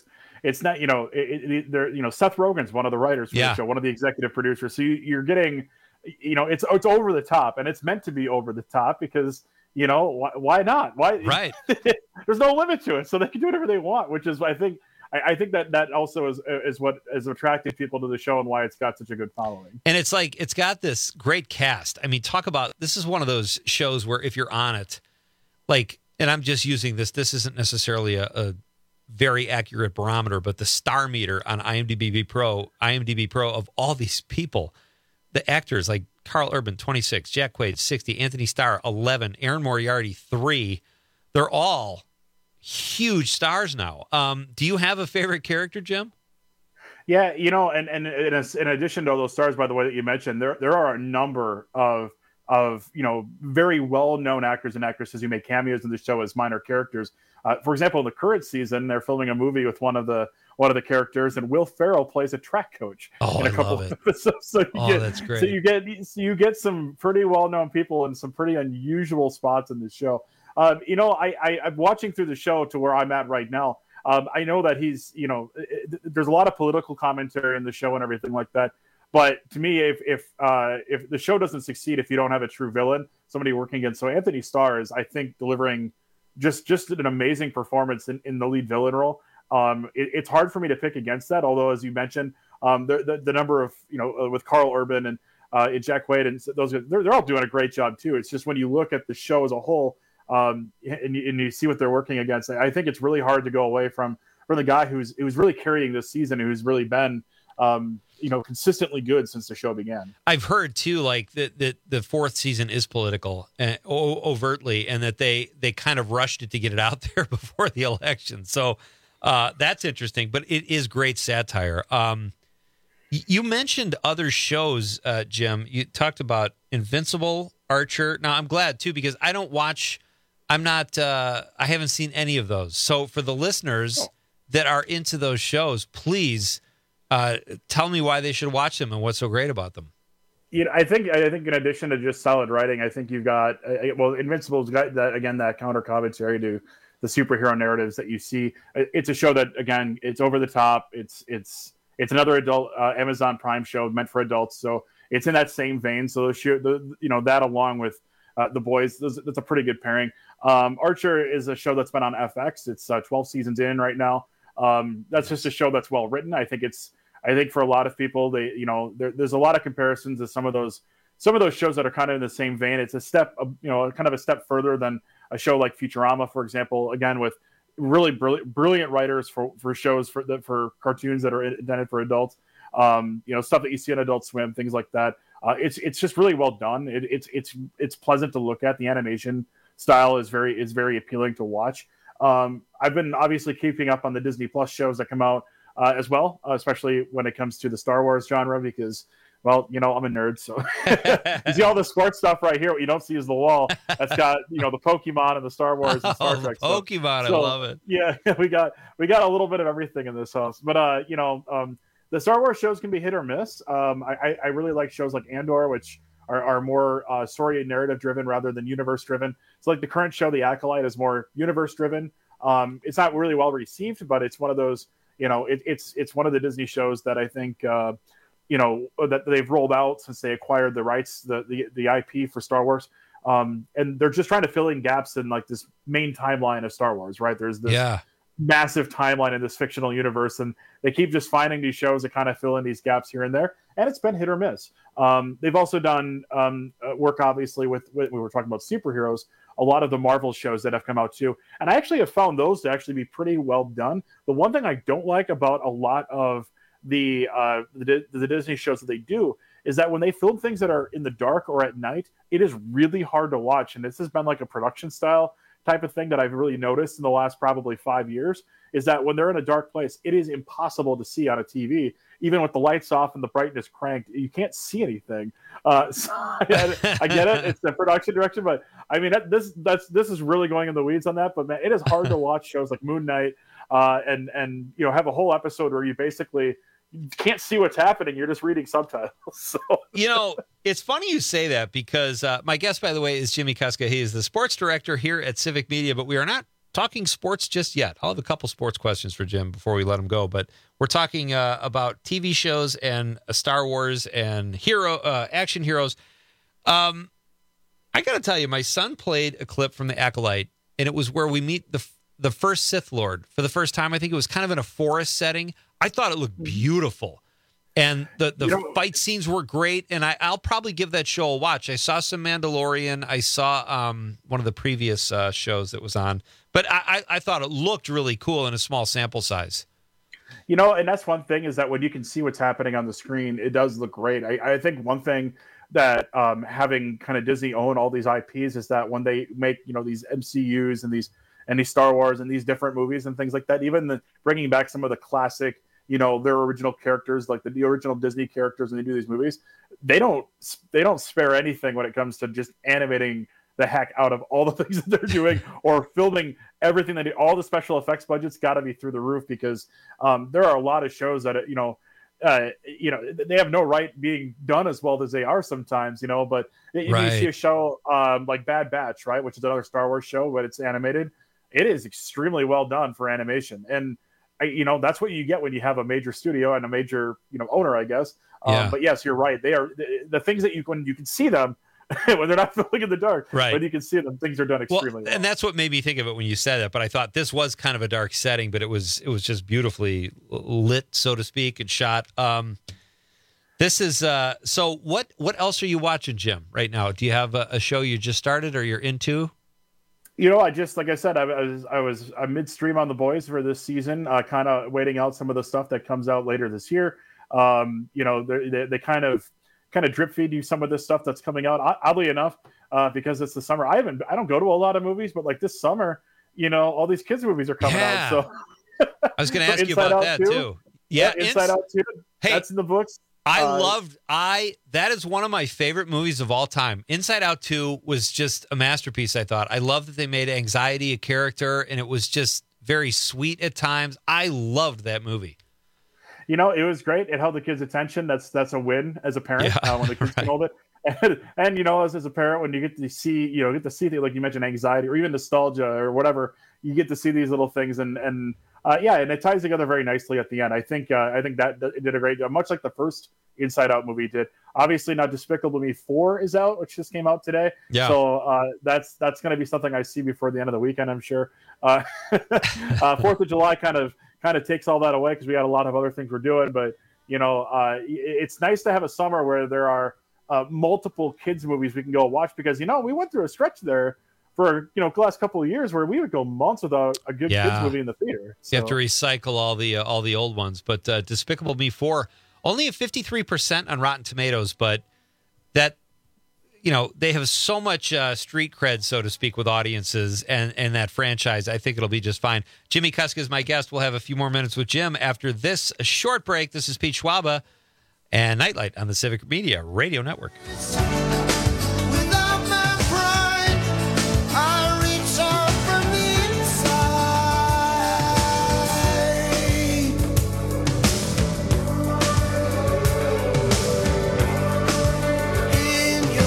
Rogen's one of the writers for the show, one of the executive producers. So you're getting, it's over the top, and it's meant to be over the top because why not? Why? Right. There's no limit to it, so they can do whatever they want, which is I think that also is what is attracting people to the show and why it's got such a good following. And it's like it's got this great cast. I mean, talk about, this is one of those shows where if you're on it, like. And I'm just using this. This isn't necessarily a very accurate barometer, but the star meter on IMDb Pro of all these people, the actors like Carl Urban, 26, Jack Quaid, 60, Anthony Starr, 11, Aaron Moriarty, 3. They're all huge stars now. Do you have a favorite character, Jim? Yeah, and in addition to all those stars, by the way, that you mentioned, there are a number of very well-known actors and actresses who make cameos in the show as minor characters. For example, in the current season, they're filming a movie with one of the characters, and Will Ferrell plays a track coach in a couple of episodes. So that's great. So you get some pretty well-known people in some pretty unusual spots in the show. I'm watching through the show to where I'm at right now. I know that he's there's a lot of political commentary in the show and everything like that. But to me, if the show doesn't succeed, if you don't have a true villain, somebody working against, so Anthony Starr is, I think, delivering just an amazing performance in the lead villain role. It's hard for me to pick against that. Although, as you mentioned, the number of with Carl Urban and Jack Quaid and those they're all doing a great job too. It's just when you look at the show as a whole and you see what they're working against, I think it's really hard to go away from the guy who's really carrying this season, who's really been consistently good since the show began. I've heard too, like that the fourth season is political overtly, and that they kind of rushed it to get it out there before the election. So that's interesting, but it is great satire. You mentioned other shows, Jim. You talked about Invincible, Archer. Now I'm glad too, because I haven't seen any of those. So for the listeners that are into those shows, please tell me why they should watch them and what's so great about them. I think in addition to just solid writing, I think you've got Invincible's got that counter commentary to the superhero narratives that you see. It's a show that, again, it's over the top. It's another adult Amazon Prime show meant for adults, so it's in that same vein. So that along with The Boys, that's a pretty good pairing. Archer is a show that's been on FX. It's 12 seasons in right now. That's just a show that's well written. I think for a lot of people, there's a lot of comparisons to some of those shows that are kind of in the same vein. It's a step, kind of a step further than a show like Futurama, for example, again, with really brilliant writers for shows for cartoons that are intended for adults. Stuff that you see on Adult Swim, things like that. It's just really well done. It's pleasant to look at. The animation style is very appealing to watch. I've been obviously keeping up on the Disney Plus shows that come out as well, especially when it comes to the Star Wars genre, because, well, I'm a nerd. So you see all the sports stuff right here. What you don't see is the wall that's got, the Pokemon and the Star Wars and Star Trek stuff. Pokemon, I love it. Yeah, we got a little bit of everything in this house. But, the Star Wars shows can be hit or miss. I really like shows like Andor, which are more story and narrative driven rather than universe driven. So like the current show, The Acolyte, is more universe driven. It's not really well received, but it's one of those, it's one of the Disney shows that I think, that they've rolled out since they acquired the rights, the IP for Star Wars. And they're just trying to fill in gaps in like this main timeline of Star Wars, right? There's this massive timeline in this fictional universe, and they keep just finding these shows that kind of fill in these gaps here and there. And it's been hit or miss. They've also done work, obviously, with we were talking about superheroes, a lot of the Marvel shows that have come out too. And I actually have found those to actually be pretty well done. The one thing I don't like about a lot of the Disney shows that they do is that when they film things that are in the dark or at night, it is really hard to watch. And this has been like a production style type of thing that I've really noticed in the last probably 5 years, is that when they're in a dark place, it is impossible to see on a TV. Even with the lights off and the brightness cranked, you can't see anything. So I get it; it's the production direction, but I mean this is really going in the weeds on that. But man, it is hard to watch shows like Moon Knight and have a whole episode where you basically can't see what's happening. You're just reading subtitles. So it's funny you say that, because my guest, by the way, is Jimmy Kuska. He is the sports director here at Civic Media, but we are not talking sports just yet. I'll have a couple sports questions for Jim before we let him go, but we're talking about TV shows and Star Wars and action heroes. I got to tell you, my son played a clip from The Acolyte, and it was where we meet the first Sith Lord for the first time. I think it was kind of in a forest setting. I thought it looked beautiful. And the fight scenes were great, and I'll probably give that show a watch. I saw some Mandalorian. I saw one of the previous shows that was on. But I thought it looked really cool in a small sample size. And that's one thing, is that when you can see what's happening on the screen, it does look great. I think one thing that having kind of Disney own all these IPs is that when they make, these MCUs and these Star Wars and these different movies and things like that, even bringing back some of the classic, their original characters, like the original Disney characters, when they do these movies, they don't spare anything when it comes to just animating the heck out of all the things that they're doing or filming everything they do. All the special effects budgets got to be through the roof, because there are a lot of shows that, they have no right being done as well as they are sometimes, but you see a show like Bad Batch, right, which is another Star Wars show, but it's animated. It is extremely well done for animation. And that's what you get when you have a major studio and a major, owner, I guess. But yes, you're right. They are the things that when you can see them when they're not filming in the dark, right? When you can see them, things are done extremely well. And that's what made me think of it when you said that. But I thought this was kind of a dark setting, but it was just beautifully lit, so to speak, and shot. This is so. What else are you watching, Jim, right now? Do you have a show you just started or you're into? I just, like I said, I'm midstream on The Boys for this season, kind of waiting out some of the stuff that comes out later this year. They kind of drip feed you some of this stuff that's coming out. Oddly enough, because it's the summer, I don't go to a lot of movies, but like this summer, all these kids movies are coming out. So I was going to ask you about that too. Yeah, Inside Out 2. Hey, that's in the books. That is one of my favorite movies of all time. Inside Out 2 was just a masterpiece, I thought. I love that they made anxiety a character, and it was just very sweet at times. I loved that movie. It was great. It held the kids' attention. That's a win as a parent when the kids can hold it. And as a parent, when you get to see, like you mentioned, anxiety or even nostalgia or whatever, you get to see these little things and it ties together very nicely at the end. I think that it did a great job, much like the first Inside Out movie did. Obviously, now Despicable Me 4 is out, which just came out today. Yeah. So that's going to be something I see before the end of the weekend, I'm sure. 4th of July kind of takes all that away because we had a lot of other things we're doing. But it's nice to have a summer where there are multiple kids movies we can go watch, because we went through a stretch there for the last couple of years where we would go months without a good kids movie in the theater. So. You have to recycle all the old ones. But Despicable Me 4 only at 53% on Rotten Tomatoes, but that they have so much street cred, so to speak, with audiences and that franchise. I think it'll be just fine. Jimmy Kuska is my guest. We'll have a few more minutes with Jim after this short break. This is Pete Schwaba and Nightlight on the Civic Media Radio Network. In your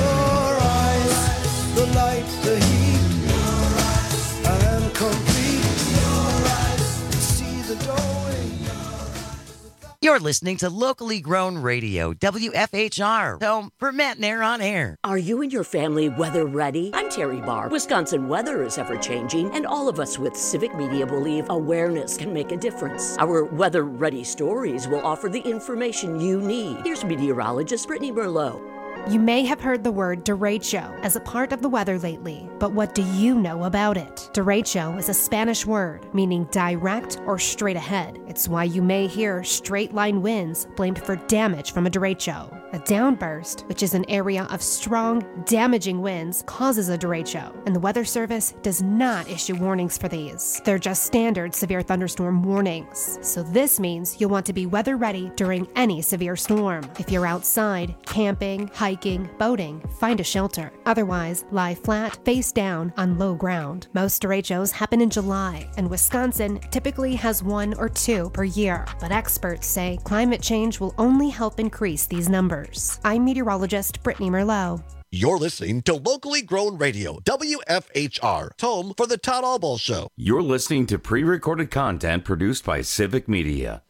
You're listening to locally grown radio, WFHR, home for Matt and Aaron on air. Are you and your family weather ready? I'm Terry Barr. Wisconsin weather is ever changing, and all of us with Civic Media believe awareness can make a difference. Our weather ready stories will offer the information you need. Here's meteorologist Brittany Merlot. You may have heard the word derecho as a part of the weather lately, but what do you know about it? Derecho is a Spanish word meaning direct or straight ahead. It's why you may hear straight line winds blamed for damage from a derecho. A downburst, which is an area of strong, damaging winds, causes a derecho, and the Weather Service does not issue warnings for these. They're just standard severe thunderstorm warnings. So this means you'll want to be weather ready during any severe storm. If you're outside, camping, hiking, boating, find a shelter. Otherwise, lie flat, face down on low ground. Most derechos happen in July, and Wisconsin typically has 1 or 2 per year. But experts say climate change will only help increase these numbers. I'm meteorologist Brittany Merlot. You're listening to locally grown radio, WFHR, home for the Todd Albaugh Show. You're listening to pre-recorded content produced by Civic Media.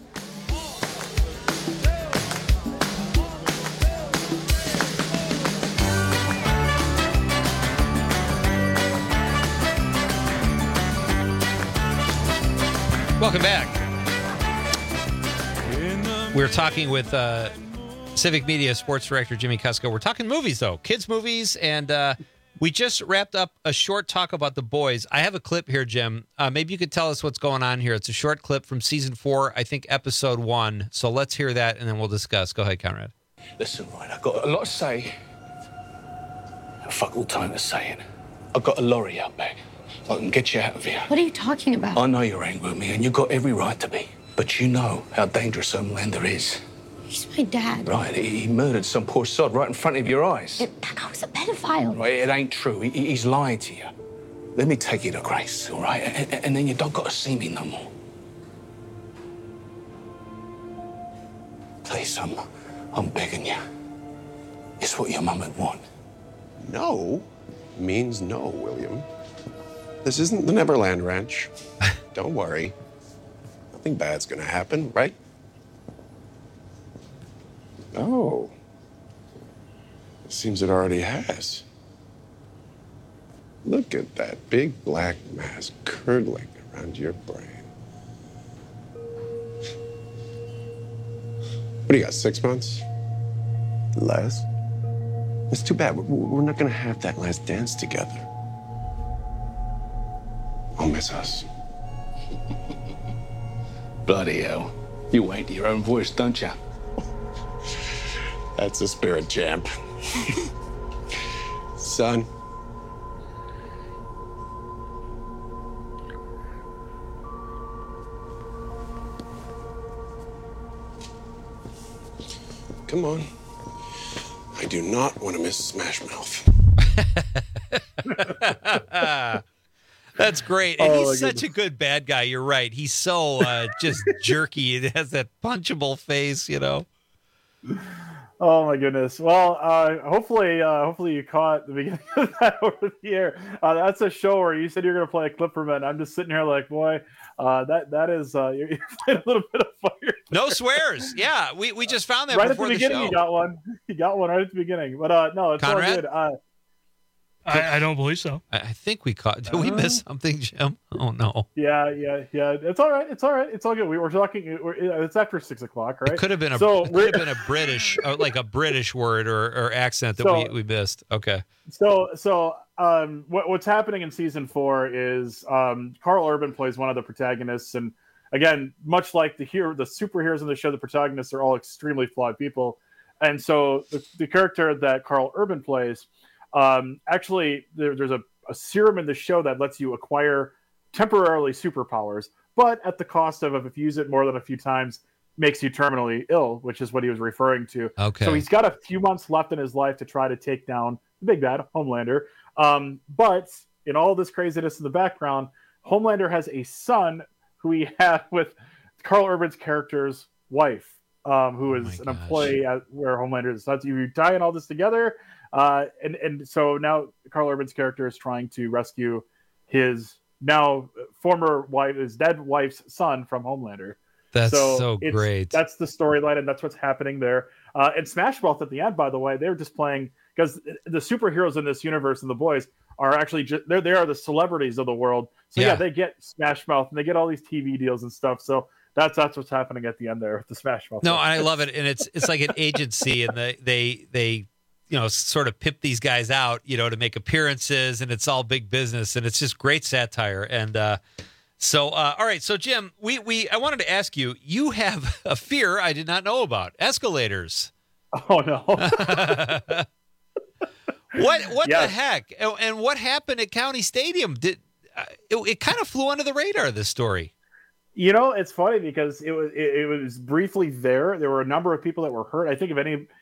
Welcome back. We're talking with Civic Media Sports Director Jimmy Kusko. We're talking movies, though. Kids' movies. And we just wrapped up a short talk about The Boys. I have a clip here, Jim. Maybe you could tell us what's going on here. It's a short clip from Season 4, I think Episode 1. So let's hear that, and then we'll discuss. Go ahead, Conrad. Listen, right, I've got a lot to say. Fuck all time to say it. I've got a lorry out back. I can get you out of here. What are you talking about? I know you're angry with me, and you've got every right to be. But you know how dangerous Homelander is. He's my dad. Right, he murdered some poor sod right in front of your eyes. That guy was a pedophile. Right, it ain't true. He's lying to you. Let me take you to Grace, all right? And then you don't got to see me no more. Please, I'm begging you. It's what your mum would want. No means no, William. This isn't the Neverland Ranch. Don't worry. Nothing bad's gonna happen, right? Oh. It seems it already has. Look at that big black mass curdling around your brain. What do you got, 6 months? Less? It's too bad. We're not gonna have that last dance together. I'll miss us. Bloody hell. You wait to your own voice, don't you? That's the spirit, champ. Son. Come on. I do not want to miss Smash Mouth. That's great. And he's such a good bad guy. You're right. He's so just jerky. It has that punchable face, you know. Oh my goodness. Well, hopefully you caught the beginning of that over the air. That's a show where you said you're going to play a clip from it. And I'm just sitting here like, boy, that is you're playing a little bit of fire. No swears. Yeah, we just found that right before at the beginning. show. You got one. You got one right at the beginning. But no, it's Conrad? all good. I don't believe so. I think we caught. Did we miss something, Jim? Oh no. Yeah. It's all right. It's all good. We were talking. It's after 6 o'clock, right? It could have been a British, like a British word or accent that we missed. Okay. So what's happening in season 4 is Carl Urban plays one of the protagonists, and again, much like the superheroes in the show, the protagonists are all extremely flawed people, and so the character that Carl Urban plays. Actually, there's a serum in the show that lets you acquire temporarily superpowers, but at the cost of, if you use it more than a few times, makes you terminally ill, which is what he was referring to. Okay. So he's got a few months left in his life to try to take down the big bad, Homelander. But in all this craziness in the background, Homelander has a son who he had with Carl Urban's character's wife, who is an employee at where Homelander is. So you tie in all this together. And so now Carl Urban's character is trying to rescue his now former wife, his dead wife's son from Homelander. That's so great. That's the storyline, and that's what's happening there. And Smash Mouth at the end, by the way, they were just playing because the superheroes in this universe and the boys are actually they are the celebrities of the world. So yeah, they get Smash Mouth and they get all these TV deals and stuff. So that's what's happening at the end there with the Smash Mouth. No, and I love it, and it's like an agency, and they sort of pip these guys out, to make appearances, and it's all big business, and it's just great satire. And so, all right, so Jim, I wanted to ask you. You have a fear I did not know about: escalators. Oh no. What the heck? And what happened at County Stadium? It kind of flew under the radar, this story. It's funny because it was briefly there. There were a number of people that were hurt. I think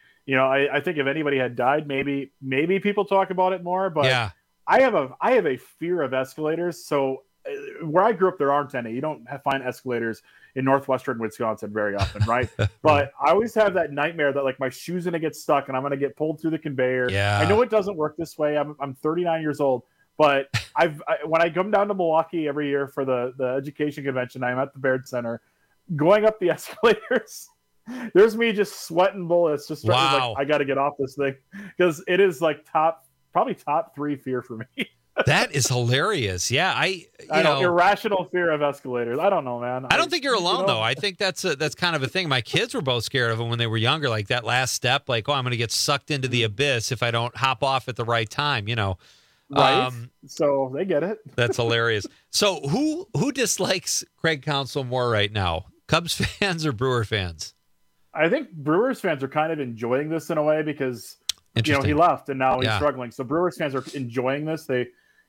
I think if anybody had died, maybe people talk about it more. But yeah. I have a fear of escalators. So where I grew up, there aren't any. You don't find escalators in northwestern Wisconsin very often, right? But I always have that nightmare that like my shoe's gonna get stuck and I'm gonna get pulled through the conveyor. Yeah. I know it doesn't work this way. I'm 39 years old, but when I come down to Milwaukee every year for the education convention, I'm at the Baird Center, going up the escalators. There's me just sweating bullets, just like I got to get off this thing because it is like probably top 3 fear for me. That is hilarious. Yeah, I know irrational fear of escalators. I don't know, man. I don't think you're alone though. I think that's kind of a thing. My kids were both scared of them when they were younger. Like that last step, like I'm going to get sucked into the abyss if I don't hop off at the right time. Right. So they get it. That's hilarious. So who dislikes Craig Counsell more right now? Cubs fans or Brewer fans? I think Brewers fans are kind of enjoying this in a way because he left and now he's struggling. So Brewers fans are enjoying this. They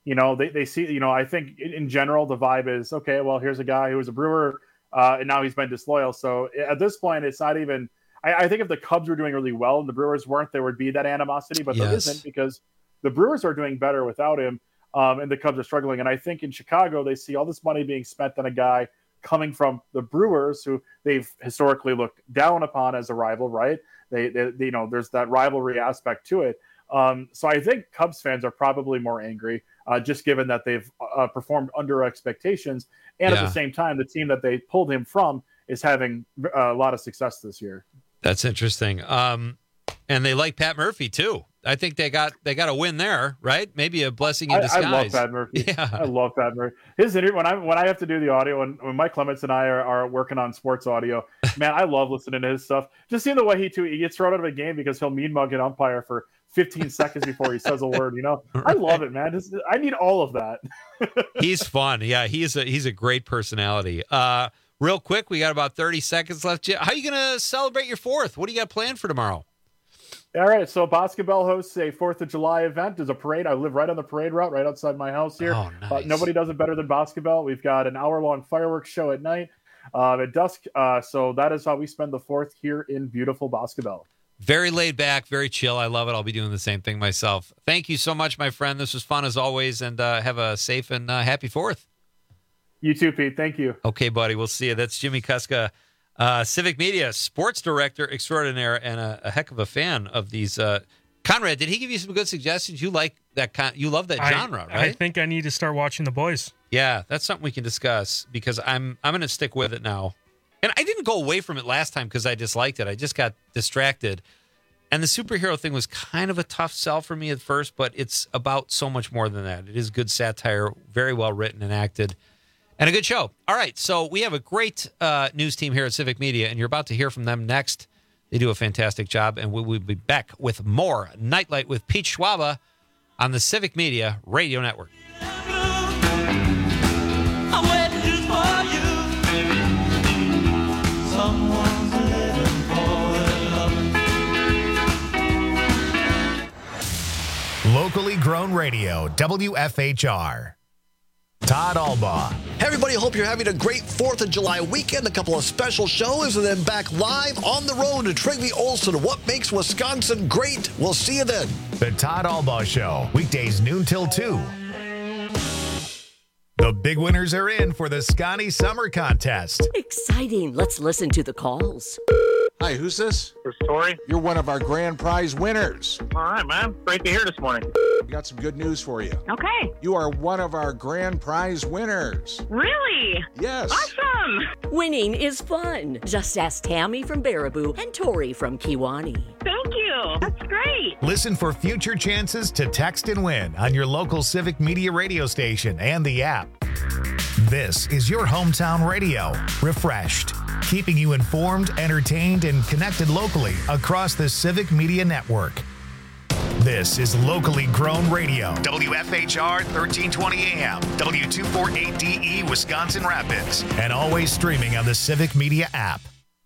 see, I think in general, the vibe is, okay, well, here's a guy who was a Brewer and now he's been disloyal. So at this point, it's not even, I think if the Cubs were doing really well and the Brewers weren't, there would be that animosity, but there isn't because the Brewers are doing better without him and the Cubs are struggling. And I think in Chicago, they see all this money being spent on a guy coming from the Brewers, who they've historically looked down upon as a rival, right? They there's that rivalry aspect to it. So I think Cubs fans are probably more angry, just given that they've performed under expectations, and at the same time, the team that they pulled him from is having a lot of success this year. That's interesting. And they like Pat Murphy too. I think they got a win there, right? Maybe a blessing in disguise. I love Pat Murphy. Yeah. I love Pat Murphy. His interview when I have to do the audio, when Mike Clements and I are working on sports audio, man, I love listening to his stuff. Just seeing the way he gets thrown out of a game because he'll mean mug an umpire for 15 seconds before he says a word. Right. I love it, man. I need all of that. He's fun. Yeah, he's a great personality. Real quick, we got about 30 seconds left. How are you going to celebrate your 4th? What do you got planned for tomorrow? All right, so Basketball hosts a 4th of July event. There's a parade. I live right on the parade route, right outside my house here. Oh, nice. Nobody does it better than Basketball. We've got an hour-long fireworks show at night, at dusk. So that is how we spend the 4th here in beautiful Basketball. Very laid back, very chill. I love it. I'll be doing the same thing myself. Thank you so much, my friend. This was fun as always, and have a safe and happy 4th. You too, Pete. Thank you. Okay, buddy. We'll see you. That's Jimmy Kuska. Civic Media sports director extraordinaire and a heck of a fan of these. Conrad, did he give you some good suggestions? You like that you love that genre, right? I think I need to start watching The Boys. Yeah, that's something we can discuss because I'm going to stick with it now. And I didn't go away from it last time because I disliked it. I just got distracted. And the superhero thing was kind of a tough sell for me at first, but it's about so much more than that. It is good satire, very well written and acted. And a good show. All right, so we have a great news team here at Civic Media, and you're about to hear from them next. They do a fantastic job, and we will be back with more Nightlight with Pete Schwaba on the Civic Media Radio Network. Locally grown radio, WFHR. Todd Albaugh. Hey, everybody. Hope you're having a great 4th of July weekend. A couple of special shows and then back live on the road to Trygve Olsen. What makes Wisconsin great? We'll see you then. The Todd Albaugh Show. Weekdays noon till 2. The big winners are in for the Scotty Summer Contest. Exciting. Let's listen to the calls. Hi, who's this? It's Tori. You're one of our grand prize winners. All right, man. Great to hear this morning. We got some good news for you. Okay. You are one of our grand prize winners. Really? Yes. Awesome. am! Winning is fun. Just ask Tammy from Baraboo and Tori from Kiwani. Thank you. That's great. Listen for future chances to text and win on your local Civic Media radio station and the app. This is your hometown radio, refreshed, keeping you informed, entertained, and connected locally across the Civic Media Network. This is locally grown radio. WFHR 1320 AM, W248DE, Wisconsin Rapids, and always streaming on the Civic Media app.